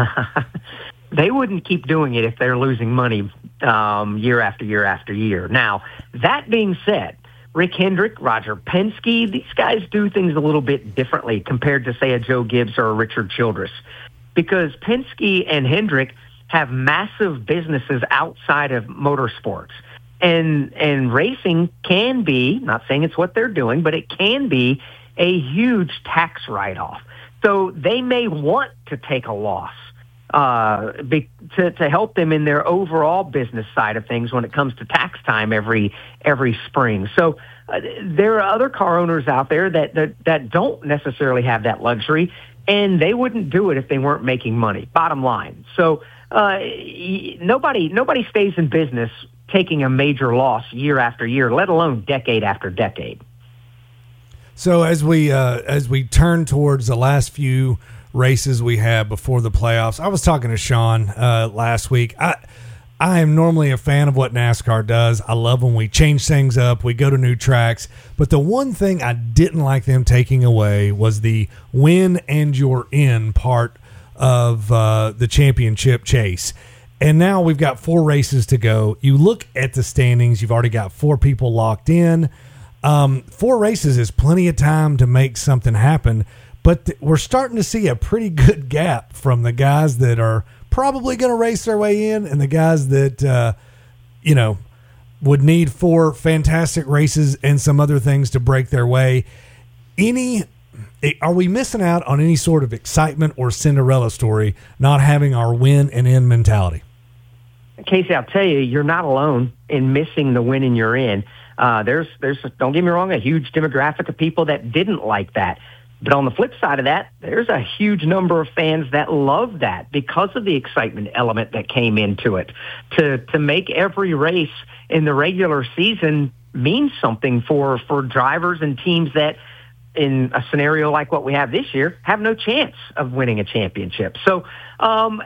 K: They wouldn't keep doing it if they're losing money um, year after year after year. Now, that being said, Rick Hendrick, Roger Penske, these guys do things a little bit differently compared to, say, a Joe Gibbs or a Richard Childress. Because Penske and Hendrick have massive businesses outside of motorsports. And and racing can be, not saying it's what they're doing, but it can be a huge tax write-off. So they may want to take a loss uh, be, to, to help them in their overall business side of things when it comes to tax time every every spring. So uh, there are other car owners out there that, that, that don't necessarily have that luxury, and they wouldn't do it if they weren't making money, bottom line. So uh, nobody nobody stays in business taking a major loss year after year, let alone decade after decade.
B: So as we uh, as we turn towards the last few races we have before the playoffs, I was talking to Sean uh, last week. I I am normally a fan of what NASCAR does. I love when we change things up, we go to new tracks. But the one thing I didn't like them taking away was the win and you're in part of uh, the championship chase. And now we've got four races to go. You look at the standings, you've already got four people locked in. Um, four races is plenty of time to make something happen, but th- we're starting to see a pretty good gap from the guys that are probably going to race their way in and the guys that, uh, you know, would need four fantastic races and some other things to break their way. Any... Are we missing out on any sort of excitement or Cinderella story not having our win and in mentality?
K: Casey, I'll tell you, you're not alone in missing the win and you're in. Uh, there's, there's, don't get me wrong, a huge demographic of people that didn't like that. But on the flip side of that, there's a huge number of fans that love that because of the excitement element that came into it. To to make every race in the regular season mean something for, for drivers and teams that, in a scenario like what we have this year, have no chance of winning a championship. So um,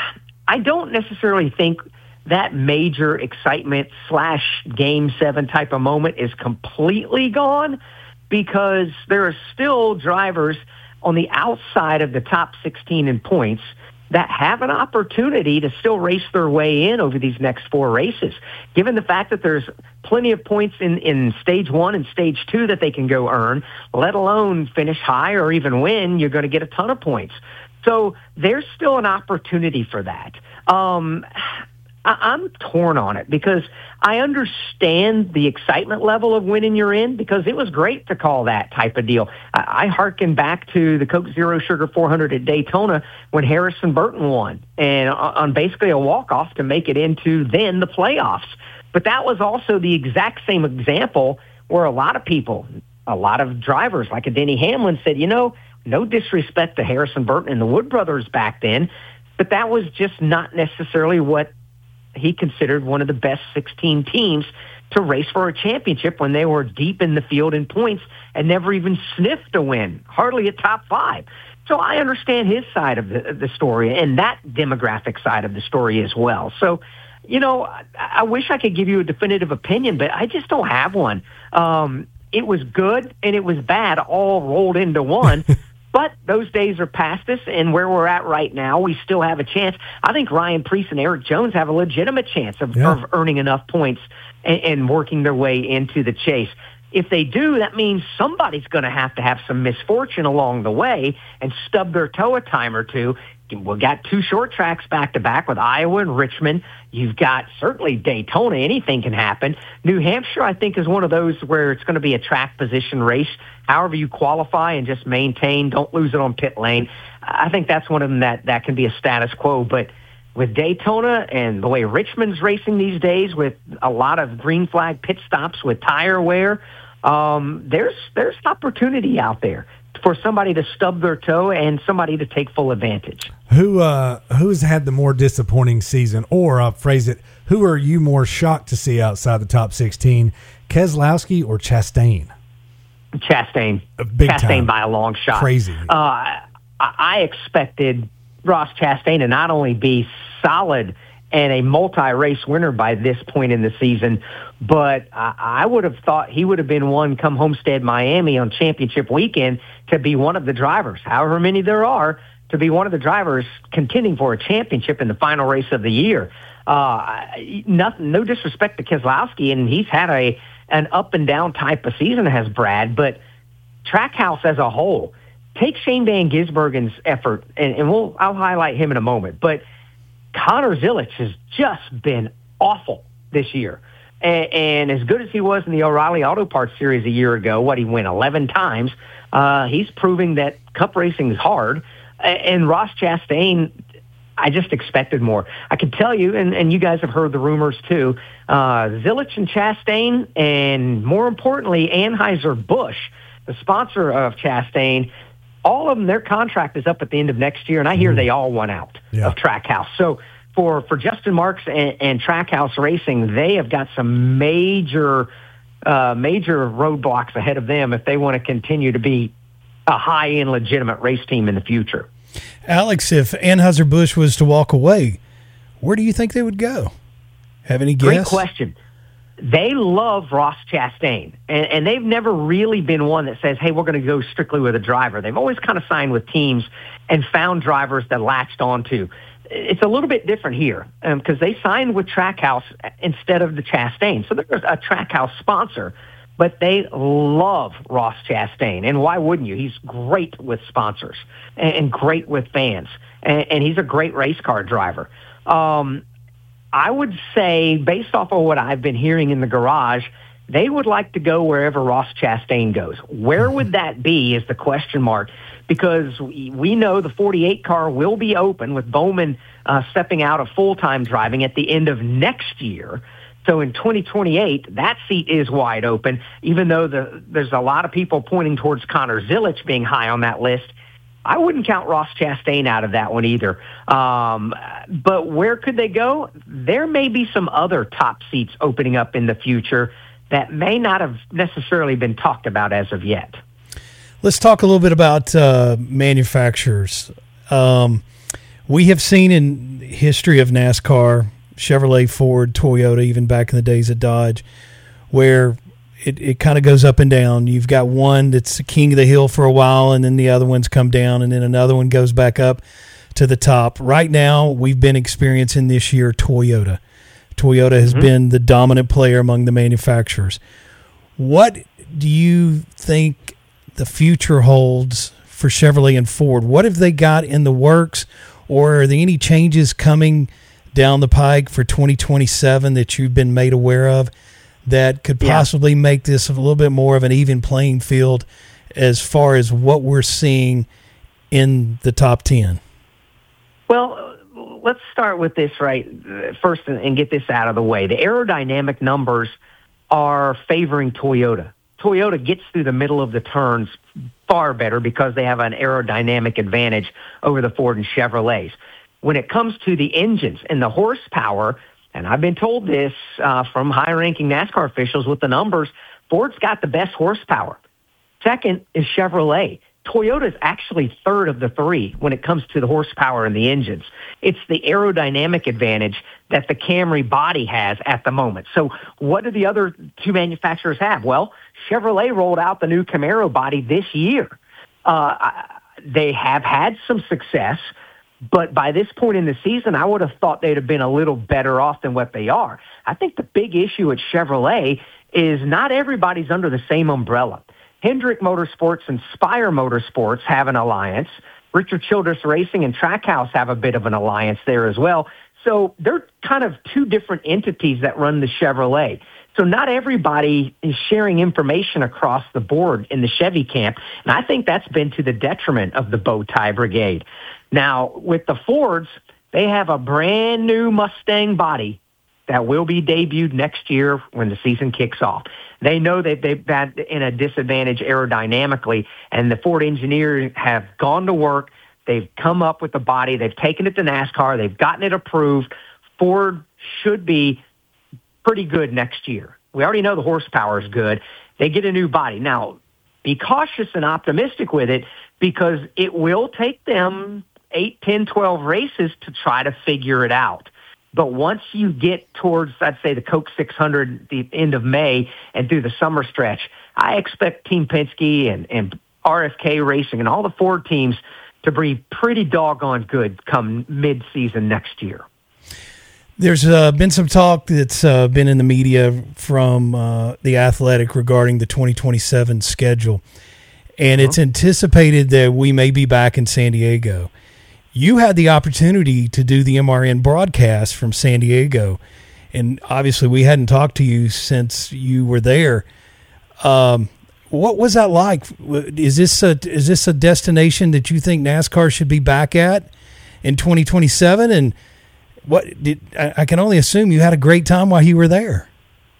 K: I don't necessarily think that major excitement slash game seven type of moment is completely gone, because there are still drivers on the outside of the top sixteen in points that have an opportunity to still race their way in over these next four races. Given the fact that there's plenty of points in, in stage one and stage two that they can go earn, let alone finish high or even win, you're going to get a ton of points. So there's still an opportunity for that. Um, I, I'm torn on it because I understand the excitement level of winning you're in, because it was great to call that type of deal. I, I hearken back to the Coke Zero Sugar four hundred at Daytona when Harrison Burton won, and on basically a walk-off to make it into then the playoffs. But that was also the exact same example where a lot of people, a lot of drivers like a Denny Hamlin said, you know, no disrespect to Harrison Burton and the Wood brothers back then, but that was just not necessarily what he considered one of the best sixteen teams to race for a championship when they were deep in the field in points and never even sniffed a win, hardly a top five. So I understand his side of the, the story and that demographic side of the story as well. So, you know, I, I wish I could give you a definitive opinion, but I just don't have one. Um, it was good and it was bad all rolled into one. But those days are past us, and where we're at right now, we still have a chance. I think Ryan Preece and Eric Jones have a legitimate chance of, yeah. of earning enough points and, and working their way into the chase. If they do, that means somebody's going to have to have some misfortune along the way and stub their toe a time or two. We've got two short tracks back-to-back with Iowa and Richmond. You've got certainly Daytona. Anything can happen. New Hampshire, I think, is one of those where it's going to be a track position race. However you qualify and just maintain, don't lose it on pit lane. I think that's one of them that, that can be a status quo. But with Daytona and the way Richmond's racing these days with a lot of green flag pit stops with tire wear, um, there's there's opportunity out there for somebody to stub their toe and somebody to take full advantage.
B: Who uh, who's had the more disappointing season? Or I'll phrase it, who are you more shocked to see outside the top sixteen, Keselowski or Chastain?
K: Chastain.
B: Big
K: Chastain
B: time.
K: by a long shot.
B: Crazy.
K: Uh, I, I expected Ross Chastain to not only be solid and a multi-race winner by this point in the season, but I, I would have thought he would have been one come Homestead Miami on championship weekend to be one of the drivers, however many there are, to be one of the drivers contending for a championship in the final race of the year. Uh, nothing, no disrespect to Keselowski, and he's had a an up and down type of season, has Brad, but Trackhouse as a whole, take Shane Van Gisbergen's effort, and, and we'll I'll highlight him in a moment, but Connor Zilisch has just been awful this year. And, and as good as he was in the O'Reilly Auto Parts Series a year ago, what, he went eleven times, uh, he's proving that cup racing is hard. And Ross Chastain, I just expected more. I can tell you, and, and you guys have heard the rumors too, uh, Zilisch and Chastain, and more importantly, Anheuser-Busch, the sponsor of Chastain, all of them, their contract is up at the end of next year, and I hear they all want out
B: Yeah.
K: of Trackhouse. So for, for Justin Marks and, and Trackhouse Racing, they have got some major, uh, major roadblocks ahead of them if they want to continue to be a high-end legitimate race team in the future.
C: Alex, if Anheuser-Busch was to walk away, where do you think they would go? Have any guess?
K: Great question. They love Ross Chastain, and, and they've never really been one that says, hey, we're going to go strictly with a driver. They've always kind of signed with teams and found drivers that latched onto. It's a little bit different here because um, they signed with Trackhouse instead of the Chastain. So there's a Trackhouse sponsor, but they love Ross Chastain. And why wouldn't you? He's great with sponsors and, and great with fans, and, and he's a great race car driver. Um, I would say, based off of what I've been hearing in the garage, they would like to go wherever Ross Chastain goes. Where would that be is the question mark, because we, we know the forty-eight car will be open with Bowman uh, stepping out of full-time driving at the end of next year. So in twenty twenty-eight, that seat is wide open, even though the, there's a lot of people pointing towards Connor Zilisch being high on that list. I wouldn't count Ross Chastain out of that one either. Um, but where could they go? There may be some other top seats opening up in the future that may not have necessarily been talked about as of yet.
C: Let's talk a little bit about uh, manufacturers. Um, we have seen in history of NASCAR, Chevrolet, Ford, Toyota, even back in the days of Dodge, where it, it kind of goes up and down. You've got one that's the king of the hill for a while, and then the other ones come down, and then another one goes back up to the top. Right now, we've been experiencing this year Toyota. Toyota has mm-hmm. been the dominant player among the manufacturers. What do you think the future holds for Chevrolet and Ford? What have they got in the works, or are there any changes coming down the pike for twenty twenty-seven that you've been made aware of that could possibly yeah. make this a little bit more of an even playing field as far as what we're seeing in the top ten?
K: Well, let's start with this right first and get this out of the way. The aerodynamic numbers are favoring Toyota. Toyota gets through the middle of the turns far better because they have an aerodynamic advantage over the Ford and Chevrolets. When it comes to the engines and the horsepower, and I've been told this uh, from high-ranking NASCAR officials with the numbers, Ford's got the best horsepower. Second is Chevrolet. Toyota's actually third of the three when it comes to the horsepower and the engines. It's the aerodynamic advantage that the Camry body has at the moment. So what do the other two manufacturers have? Well, Chevrolet rolled out the new Camaro body this year. Uh, they have had some success, but by this point in the season, I would have thought they'd have been a little better off than what they are. I think the big issue at Chevrolet is not everybody's under the same umbrella. Hendrick Motorsports and Spire Motorsports have an alliance. Richard Childress Racing and Trackhouse have a bit of an alliance there as well. So they're kind of two different entities that run the Chevrolet. So not everybody is sharing information across the board in the Chevy camp, and I think that's been to the detriment of the bow tie brigade. Now, with the Fords, they have a brand new Mustang body that will be debuted next year when the season kicks off. They know that they've been in a disadvantage aerodynamically, and the Ford engineers have gone to work. They've come up with the body. They've taken it to NASCAR. They've gotten it approved. Ford should be pretty good next year. We already know the horsepower is good. They get a new body. Now, be cautious and optimistic with it because it will take them eight, ten, twelve races to try to figure it out. But once you get towards, I'd say, the Coke six hundred, the end of May, and through the summer stretch, I expect Team Penske and, and R F K Racing and all the Ford teams to be pretty doggone good come mid-season next year.
C: There's uh, been some talk that's uh, been in the media from uh, The Athletic regarding the twenty twenty-seven schedule, and uh-huh. it's anticipated that we may be back in San Diego. You had the opportunity to do the M R N broadcast from San Diego, and obviously we hadn't talked to you since you were there. Um, what was that like? Is this a, is this a destination that you think NASCAR should be back at in twenty twenty-seven? And what did I, I can only assume you had a great time while you were there.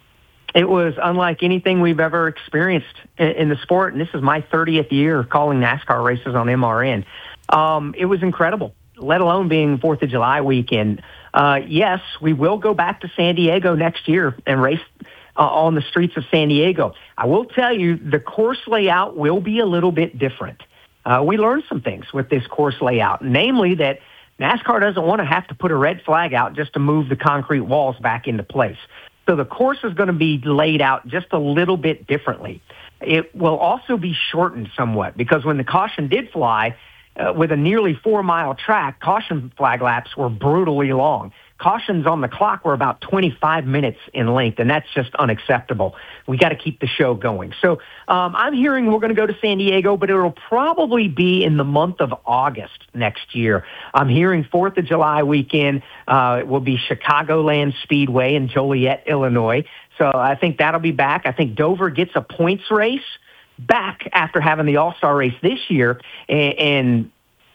K: It was unlike anything we've ever experienced in, in the sport, and this is my thirtieth year calling NASCAR races on M R N. Um, it was incredible, let alone being fourth of July weekend. Uh, yes, we will go back to San Diego next year and race uh, on the streets of San Diego. I will tell you the course layout will be a little bit different. Uh, we learned some things with this course layout, namely that NASCAR doesn't want to have to put a red flag out just to move the concrete walls back into place. So the course is going to be laid out just a little bit differently. It will also be shortened somewhat because when the caution did fly, Uh, with a nearly four-mile track, caution flag laps were brutally long. Cautions on the clock were about twenty-five minutes in length, and that's just unacceptable. We got to keep the show going. So um, I'm hearing we're going to go to San Diego, but it'll probably be in the month of August next year. I'm hearing fourth of July weekend uh, it will be Chicagoland Speedway in Joliet, Illinois. So I think that'll be back. I think Dover gets a points race back after having the All-Star race this year, and, and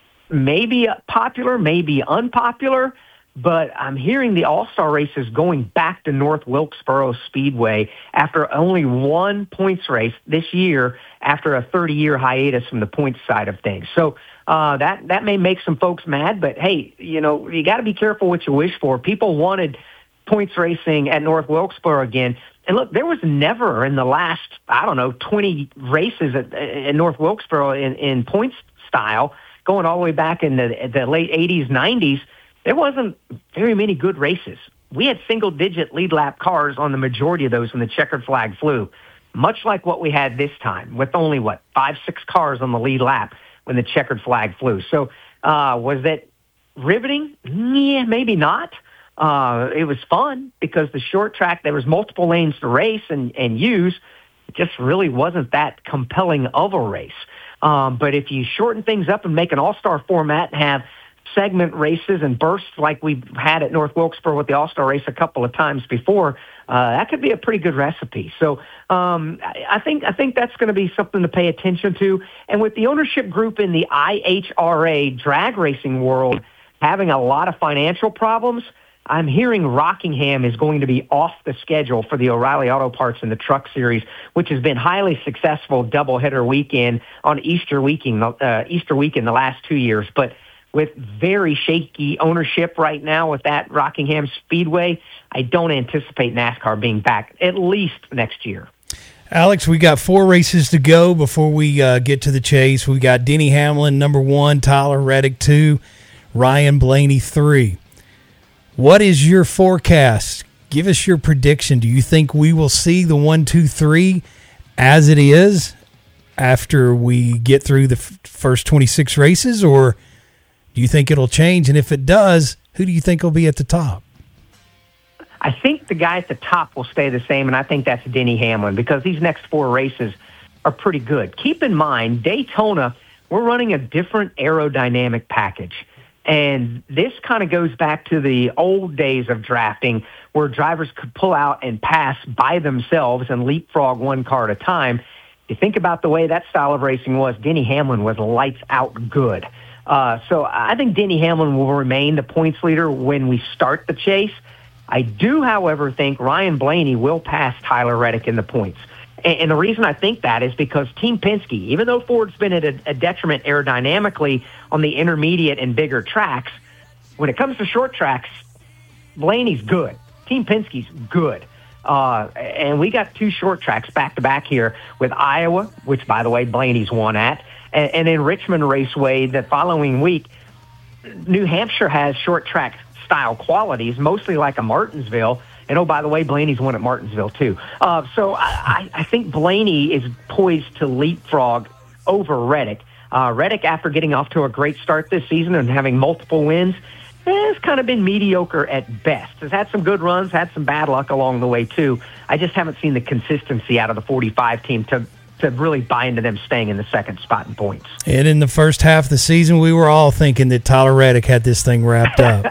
K: maybe popular, maybe unpopular, but I'm hearing the All-Star race is going back to North Wilkesboro Speedway after only one points race this year after a thirty-year hiatus from the points side of things. So uh, that, that may make some folks mad, but hey, you know, you got to be careful what you wish for. People wanted points racing at North Wilkesboro again. And look, there was never in the last, I don't know, twenty races at, at North Wilkesboro in, in points style, going all the way back in the, the late eighties, nineties, there wasn't very many good races. We had single-digit lead lap cars on the majority of those when the checkered flag flew, much like what we had this time with only, what, five, six cars on the lead lap when the checkered flag flew. So uh, was that riveting? Yeah, maybe not. Uh, it was fun because the short track, there was multiple lanes to race and, and use. It just really wasn't that compelling of a race. Um, but if you shorten things up and make an all-star format and have segment races and bursts like we've had at North Wilkesboro with the all-star race a couple of times before, uh, that could be a pretty good recipe. So um, I think I think that's going to be something to pay attention to. And with the ownership group in the I H R A drag racing world having a lot of financial problems, I'm hearing Rockingham is going to be off the schedule for the O'Reilly Auto Parts in the Truck Series, which has been highly successful doubleheader weekend on Easter weekend, uh, Easter weekend the last two years. But with very shaky ownership right now with that Rockingham Speedway, I don't anticipate NASCAR being back at least next year.
C: Alex, we got four races to go before we uh, get to the chase. We got Denny Hamlin, number one, Tyler Reddick, two, Ryan Blaney, three. What is your forecast? Give us your prediction. Do you think we will see the one, two, three as it is after we get through the f- first twenty-six races, or do you think it'll change? And if it does, who do you think will be at the top?
K: I think the guy at the top will stay the same, and I think that's Denny Hamlin because these next four races are pretty good. Keep in mind, Daytona, we're running a different aerodynamic package. And this kind of goes back to the old days of drafting where drivers could pull out and pass by themselves and leapfrog one car at a time. You think about the way that style of racing was, Denny Hamlin was lights out good. Uh, so I think Denny Hamlin will remain the points leader when we start the chase. I do, however, think Ryan Blaney will pass Tyler Reddick in the points. And, and the reason I think that is because Team Penske, even though Ford's been at a, a detriment aerodynamically on the intermediate and bigger tracks, when it comes to short tracks, Blaney's good. Team Penske's good. Uh, and we got two short tracks back-to-back here with Iowa, which, by the way, Blaney's won at, and, and then Richmond Raceway the following week. New Hampshire has short track style qualities, mostly like a Martinsville. And, oh, by the way, Blaney's won at Martinsville, too. Uh, so I, I think Blaney is poised to leapfrog over Reddick. Uh, Reddick, after getting off to a great start this season and having multiple wins, has kind of been mediocre at best. Has had some good runs, had some bad luck along the way, too. I just haven't seen the consistency out of the forty-five team to to really buy into them staying in the second spot in points.
C: And in the first half of the season, we were all thinking that Tyler Reddick had this thing wrapped up.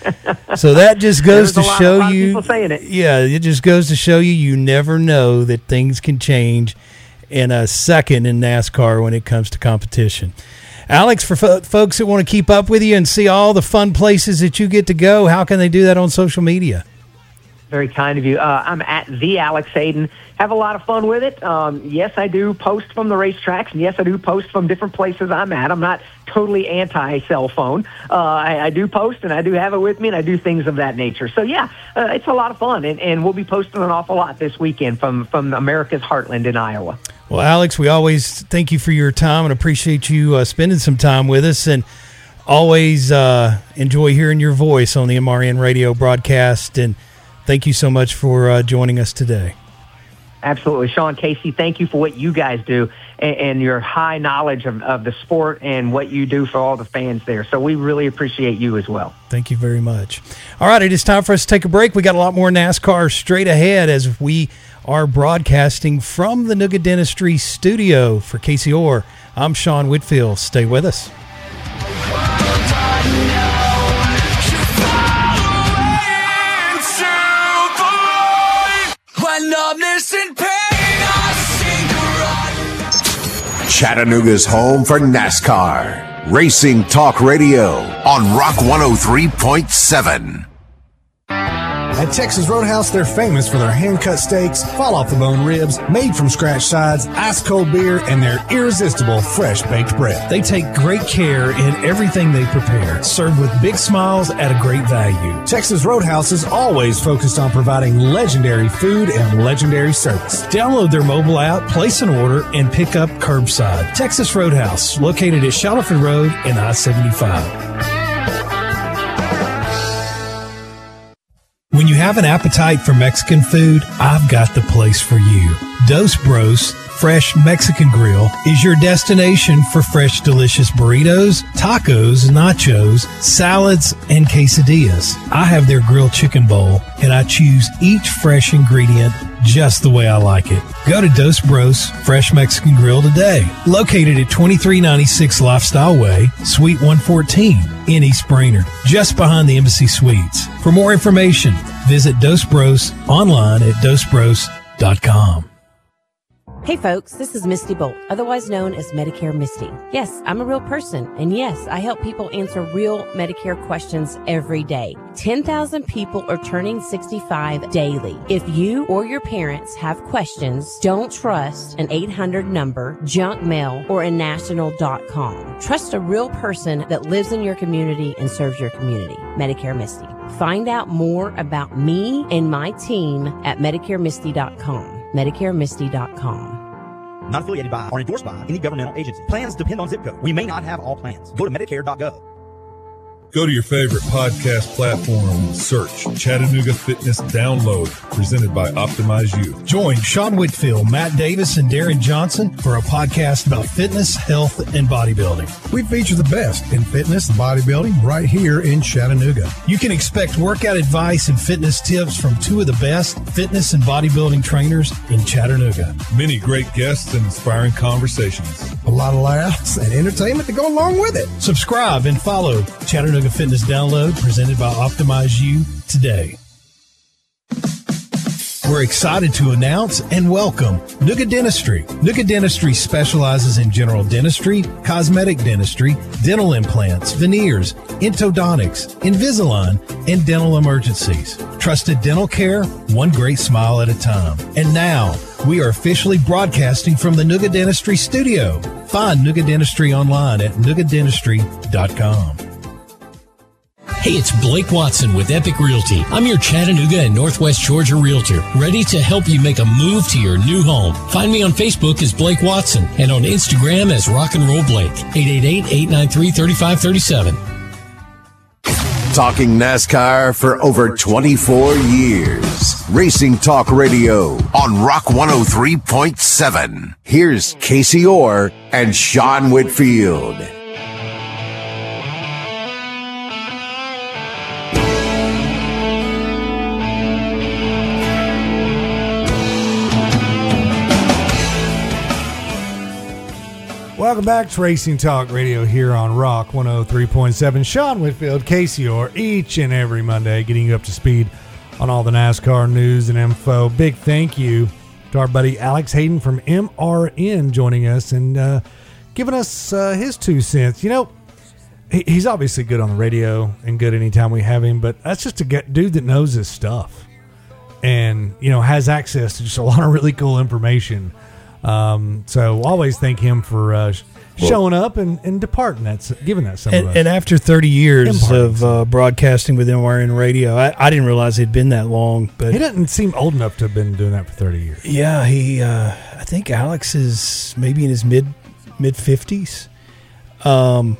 C: So that just goes to show
K: lot,
C: you.
K: People saying it.
C: Yeah, it just goes to show you you never know that things can change in a second in NASCAR when it comes to competition. Alex, for fo- folks that want to keep up with you and see all the fun places that you get to go, how can they do that on social media?
K: Very kind of you. Uh, I'm at the Alex Hayden. Have a lot of fun with it. Um, yes, I do post from the racetracks, and yes, I do post from different places I'm at. I'm not totally anti-cell phone. Uh, I, I do post, and I do have it with me, and I do things of that nature. So, yeah, uh, it's a lot of fun, and, and we'll be posting an awful lot this weekend from, from America's heartland in Iowa.
C: Well, Alex, we always thank you for your time and appreciate you uh, spending some time with us, and always uh, enjoy hearing your voice on the M R N radio broadcast, and thank you so much for uh, joining us today.
K: Absolutely. Sean, Casey, thank you for what you guys do and, and your high knowledge of, of the sport and what you do for all the fans there. So we really appreciate you as well.
C: Thank you very much. All right, it is time for us to take a break. We got a lot more NASCAR straight ahead as we are broadcasting from the Nooga Dentistry studio. For Casey Orr, I'm Sean Whitfield. Stay with us.
A: Chattanooga's home for NASCAR. Racing Talk Radio on Rock one oh three point seven.
L: At Texas Roadhouse, they're famous for their hand-cut steaks, fall-off-the-bone ribs, made-from-scratch sides, ice-cold beer, and their irresistible fresh-baked bread.
E: They take great care in everything they prepare, served with big smiles at a great value.
L: Texas Roadhouse is always focused on providing legendary food and legendary service.
E: Download their mobile app, place an order, and pick up curbside. Texas Roadhouse, located at Shallowford Road and I seventy-five. When you have an appetite for Mexican food, I've got the place for you. Dos Bros Fresh Mexican Grill is your destination for fresh, delicious burritos, tacos, nachos, salads, and quesadillas. I have their grilled chicken bowl, and I choose each fresh ingredient just the way I like it. Go to Dos Bros Fresh Mexican Grill today. Located at twenty-three ninety-six Lifestyle Way, Suite one fourteen in East Brainerd, just behind the Embassy Suites. For more information, visit Dos Bros online at dos bros dot com.
H: Hey folks, this is Misty Bolt, otherwise known as Medicare Misty. Yes, I'm a real person, and yes, I help people answer real Medicare questions every day. ten thousand people are turning sixty-five daily. If you or your parents have questions, don't trust an eight hundred number, junk mail, or a national dot com. Trust a real person that lives in your community and serves your community. Medicare Misty. Find out more about me and my team at medicare misty dot com. medicare misty dot com.
I: Not affiliated by or endorsed by any governmental agency. Plans depend on zip code. We may not have all plans. Go to medicare dot gov.
M: Go to your favorite podcast platform and search Chattanooga Fitness Download, presented by Optimize You.
E: Join Sean Whitfield, Matt Davis, and Darren Johnson for a podcast about fitness, health, and bodybuilding.
L: We feature the best in fitness and bodybuilding right here in Chattanooga.
E: You can expect workout advice and fitness tips from two of the best fitness and bodybuilding trainers in Chattanooga.
M: Many great guests and inspiring conversations.
L: A lot of laughs and entertainment to go along with it.
E: Subscribe and follow Chattanooga Fitness Download, presented by Optimize You today. We're excited to announce and welcome Nooga Dentistry. Nooga Dentistry specializes in general dentistry, cosmetic dentistry, dental implants, veneers, endodontics, Invisalign, and dental emergencies. Trusted dental care, one great smile at a time. And now, We are officially broadcasting from the Nuga Dentistry Studio. Find Nuga Dentistry online at nuga dentistry dot com.
F: Hey, it's Blake Watson with Epic Realty. I'm your Chattanooga and Northwest Georgia realtor, ready to help you make a move to your new home. Find me on Facebook as Blake Watson and on Instagram as Rock and Roll Blake. eight eight eight, eight nine three, three five three seven.
A: Talking NASCAR for over twenty-four years. Racing Talk Radio on Rock one oh three point seven. Here's Casey Orr and Sean Whitfield.
B: Welcome back to Racing Talk Radio here on Rock one oh three point seven. Sean Whitfield, Casey Orr, each and every Monday, getting you up to speed on all the NASCAR news and info. Big thank you to our buddy Alex Hayden from M R N joining us and uh, giving us uh, his two cents. You know, he, he's obviously good on the radio and good anytime we have him, but that's just a get, dude that knows his stuff and, you know, has access to just a lot of really cool information. Um, so always thank him for uh, showing up and, and departing that, giving that some
C: and,
B: of us.
C: And after thirty years of uh, broadcasting with M R N Radio, I, I didn't realize he'd been that long. But
B: he doesn't seem old enough to have been doing that for thirty years.
C: Yeah, he. Uh, I think Alex is maybe in his mid mid fifties. Um,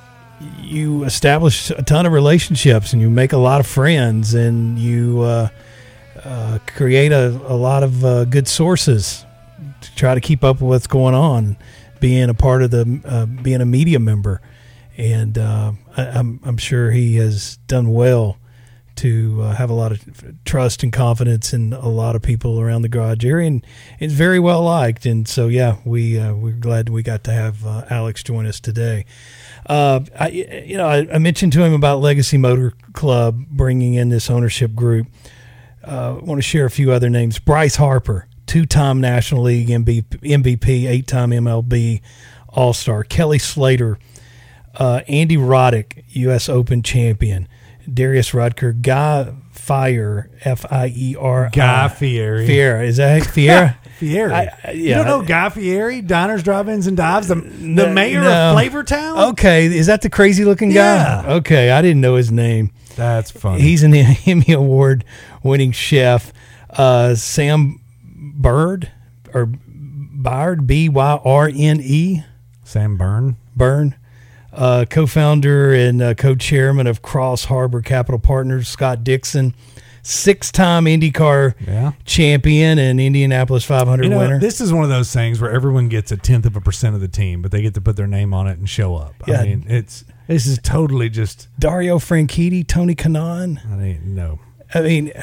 C: you establish a ton of relationships and you make a lot of friends and you uh, uh, create a, a lot of uh, good sources to try to keep up with what's going on, being a part of the, uh, being a media member. And uh, I, I'm, I'm sure he has done well to uh, have a lot of trust and confidence in a lot of people around the garage area, and it's very well liked. And so, yeah, we, uh, we're glad we got to have uh, Alex join us today. Uh, I, you know, I, I mentioned to him about Legacy Motor Club bringing in this ownership group. Uh, I want to share a few other names. Bryce Harper, two-time National League M V P, eight-time M L B All-Star. Kelly Slater, uh, Andy Roddick, U S Open champion. Darius Rudker, Guy Fire, F I E R I.
B: Guy Fieri.
C: Fieri. Is that Fieri?
B: Fieri.
C: I, I, yeah.
B: You don't know Guy Fieri? Diners, Drive-Ins, and Dives, the, the
C: No,
B: mayor
C: no.
B: of Flavortown?
C: Okay, is that the crazy-looking guy?
B: Yeah.
C: Okay, I didn't know his name.
B: That's funny.
C: He's an Emmy Award-winning chef. Uh, Sam Bird, or Byrd, B Y R N E.
B: Sam Byrne.
C: Byrne. Uh, co-founder and uh, co-chairman of Cross Harbor Capital Partners, Scott Dixon, six-time IndyCar
B: yeah.
C: champion and Indianapolis five hundred
B: you know,
C: winner.
B: This is one of those things where everyone gets a tenth of a percent of the team, but they get to put their name on it and show up.
C: Yeah.
B: I mean, it's this is totally just
C: Dario Franchitti, Tony Kanaan.
B: I mean, no.
C: I mean,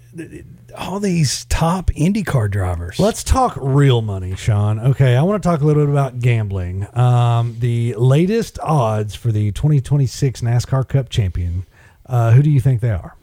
C: all these top IndyCar drivers.
B: Let's talk real money, Sean. Okay, I want to talk a little bit about gambling. Um, the latest odds for the twenty twenty-six NASCAR Cup champion. Uh, who do you think they are?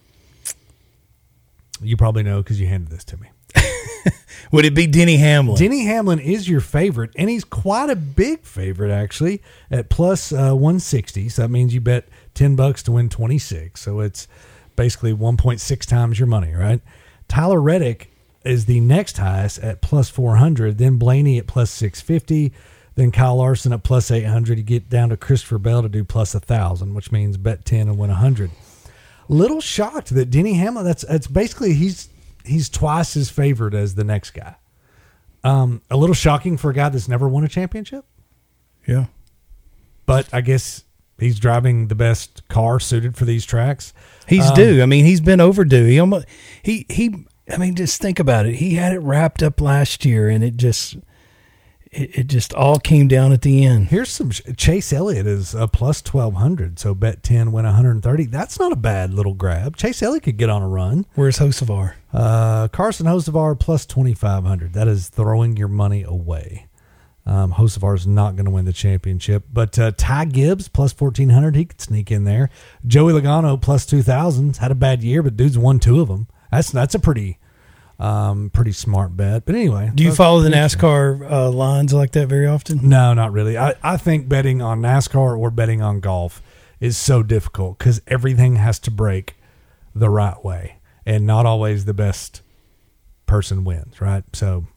B: You probably know because you handed this to me.
C: Would it be Denny Hamlin?
B: Denny Hamlin is your favorite, and he's quite a big favorite, actually, at plus uh, one sixty. So that means you bet ten bucks to win twenty-six. So it's basically one point six times your money, right? Tyler Reddick is the next highest at plus four hundred, then Blaney at plus six fifty, then Kyle Larson at plus eight hundred. You get down to Christopher Bell to do plus one thousand, which means bet ten and win one hundred. Little shocked that Denny Hamlin, that's that's basically, he's he's twice as favored as the next guy. Um, a little shocking for a guy that's never won a championship.
C: Yeah.
B: But I guess he's driving the best car suited for these tracks.
C: He's
B: um,
C: due. I mean, he's been overdue. He almost, he, he, I mean, just think about it. He had it wrapped up last year and it just, it, it just all came down at the end.
B: Here's some, Chase Elliott is a plus twelve hundred. So bet ten, win one hundred thirty. That's not a bad little grab. Chase Elliott could get on a run.
C: Where's Hocevar?
B: Uh, Carson Hocevar plus twenty-five hundred. That is throwing your money away. Um, Hocevar is not going to win the championship, but uh, Ty Gibbs plus fourteen hundred. He could sneak in there. Joey Logano plus two thousand. Had a bad year, but dude's won two of them. That's that's a pretty, um, pretty smart bet. But anyway,
C: do you follow the NASCAR uh, lines like that very often?
B: No, not really. I, I think betting on NASCAR or betting on golf is so difficult because everything has to break the right way, and not always the best person wins. Right, so.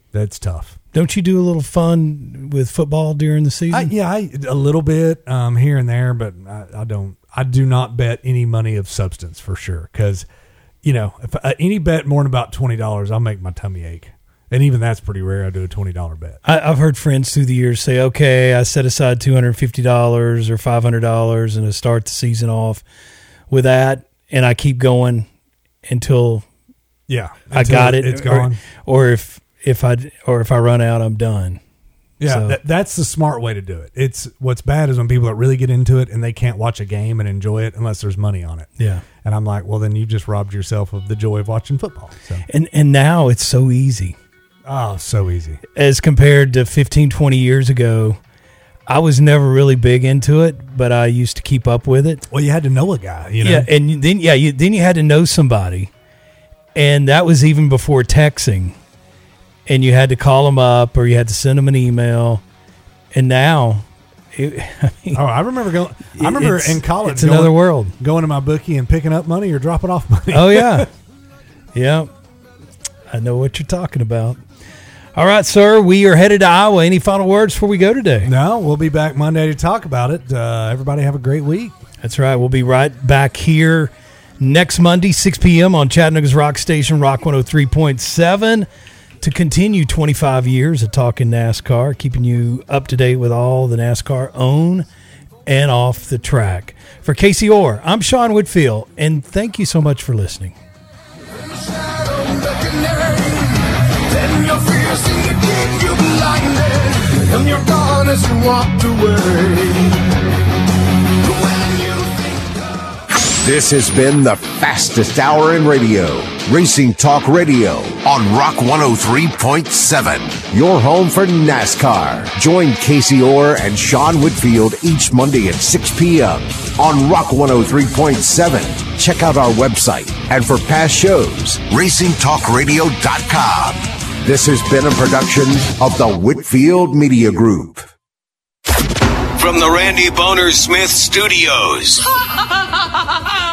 B: That's tough.
C: Don't you do a little fun with football during the season?
B: I, yeah, I, a little bit um, here and there, but I, I don't. I do not bet any money of substance for sure, because you know, if uh, any bet more than about twenty dollars, I'll make my tummy ache, and even that's pretty rare. I do a twenty dollar bet.
C: I, I've heard friends through the years say, "Okay, I set aside two hundred and fifty dollars or five hundred dollars, and I start the season off with that, and I keep going until
B: yeah,
C: I
B: until
C: got it.
B: It's
C: or,
B: gone,
C: or if if I or if I run out, I'm done."
B: Yeah,
C: So-
B: that, that's the smart way to do it. It's what's bad is when people that really get into it and they can't watch a game and enjoy it unless there's money on it.
C: Yeah.
B: And I'm like, well, then you just robbed yourself of the joy of watching football. So.
C: And and now it's so easy.
B: Oh, so easy.
C: As compared to fifteen, twenty years ago, I was never really big into it, but I used to keep up with it.
B: Well, you had to know a guy, you know.
C: Yeah, and then yeah, you then you had to know somebody. And that was even before texting. And you had to call them up or you had to send them an email. And now, it, I mean,
B: oh, I remember going. I remember
C: it's-
B: in college.
C: it's another
B: going,
C: world.
B: Going to my bookie and picking up money or dropping off money.
C: Oh yeah, yeah. I know what you're talking about. All right, sir. We are headed to Iowa. Any final words before we go today?
B: No, we'll be back Monday to talk about it. Uh, everybody have a great week.
C: That's right. We'll be right back here next Monday, six p.m. on Chattanooga's Rock Station, Rock one oh three point seven. To continue twenty-five years of talking NASCAR, keeping you up to date with all the NASCAR on and off the track. For Casey Orr, I'm Sean Whitfield, and thank you so much for listening.
D: Then your fears seem to keep you blinded, and you're gone as you walked away.
A: This has been the fastest hour in radio. Racing Talk Radio on Rock one oh three point seven. Your home for NASCAR. Join Casey Orr and Sean Whitfield each Monday at six p.m. on Rock one oh three point seven. Check out our website. And for past shows, racing talk radio dot com. This has been a production of the Whitfield Media Group.
N: From the Randy Boner Smith Studios.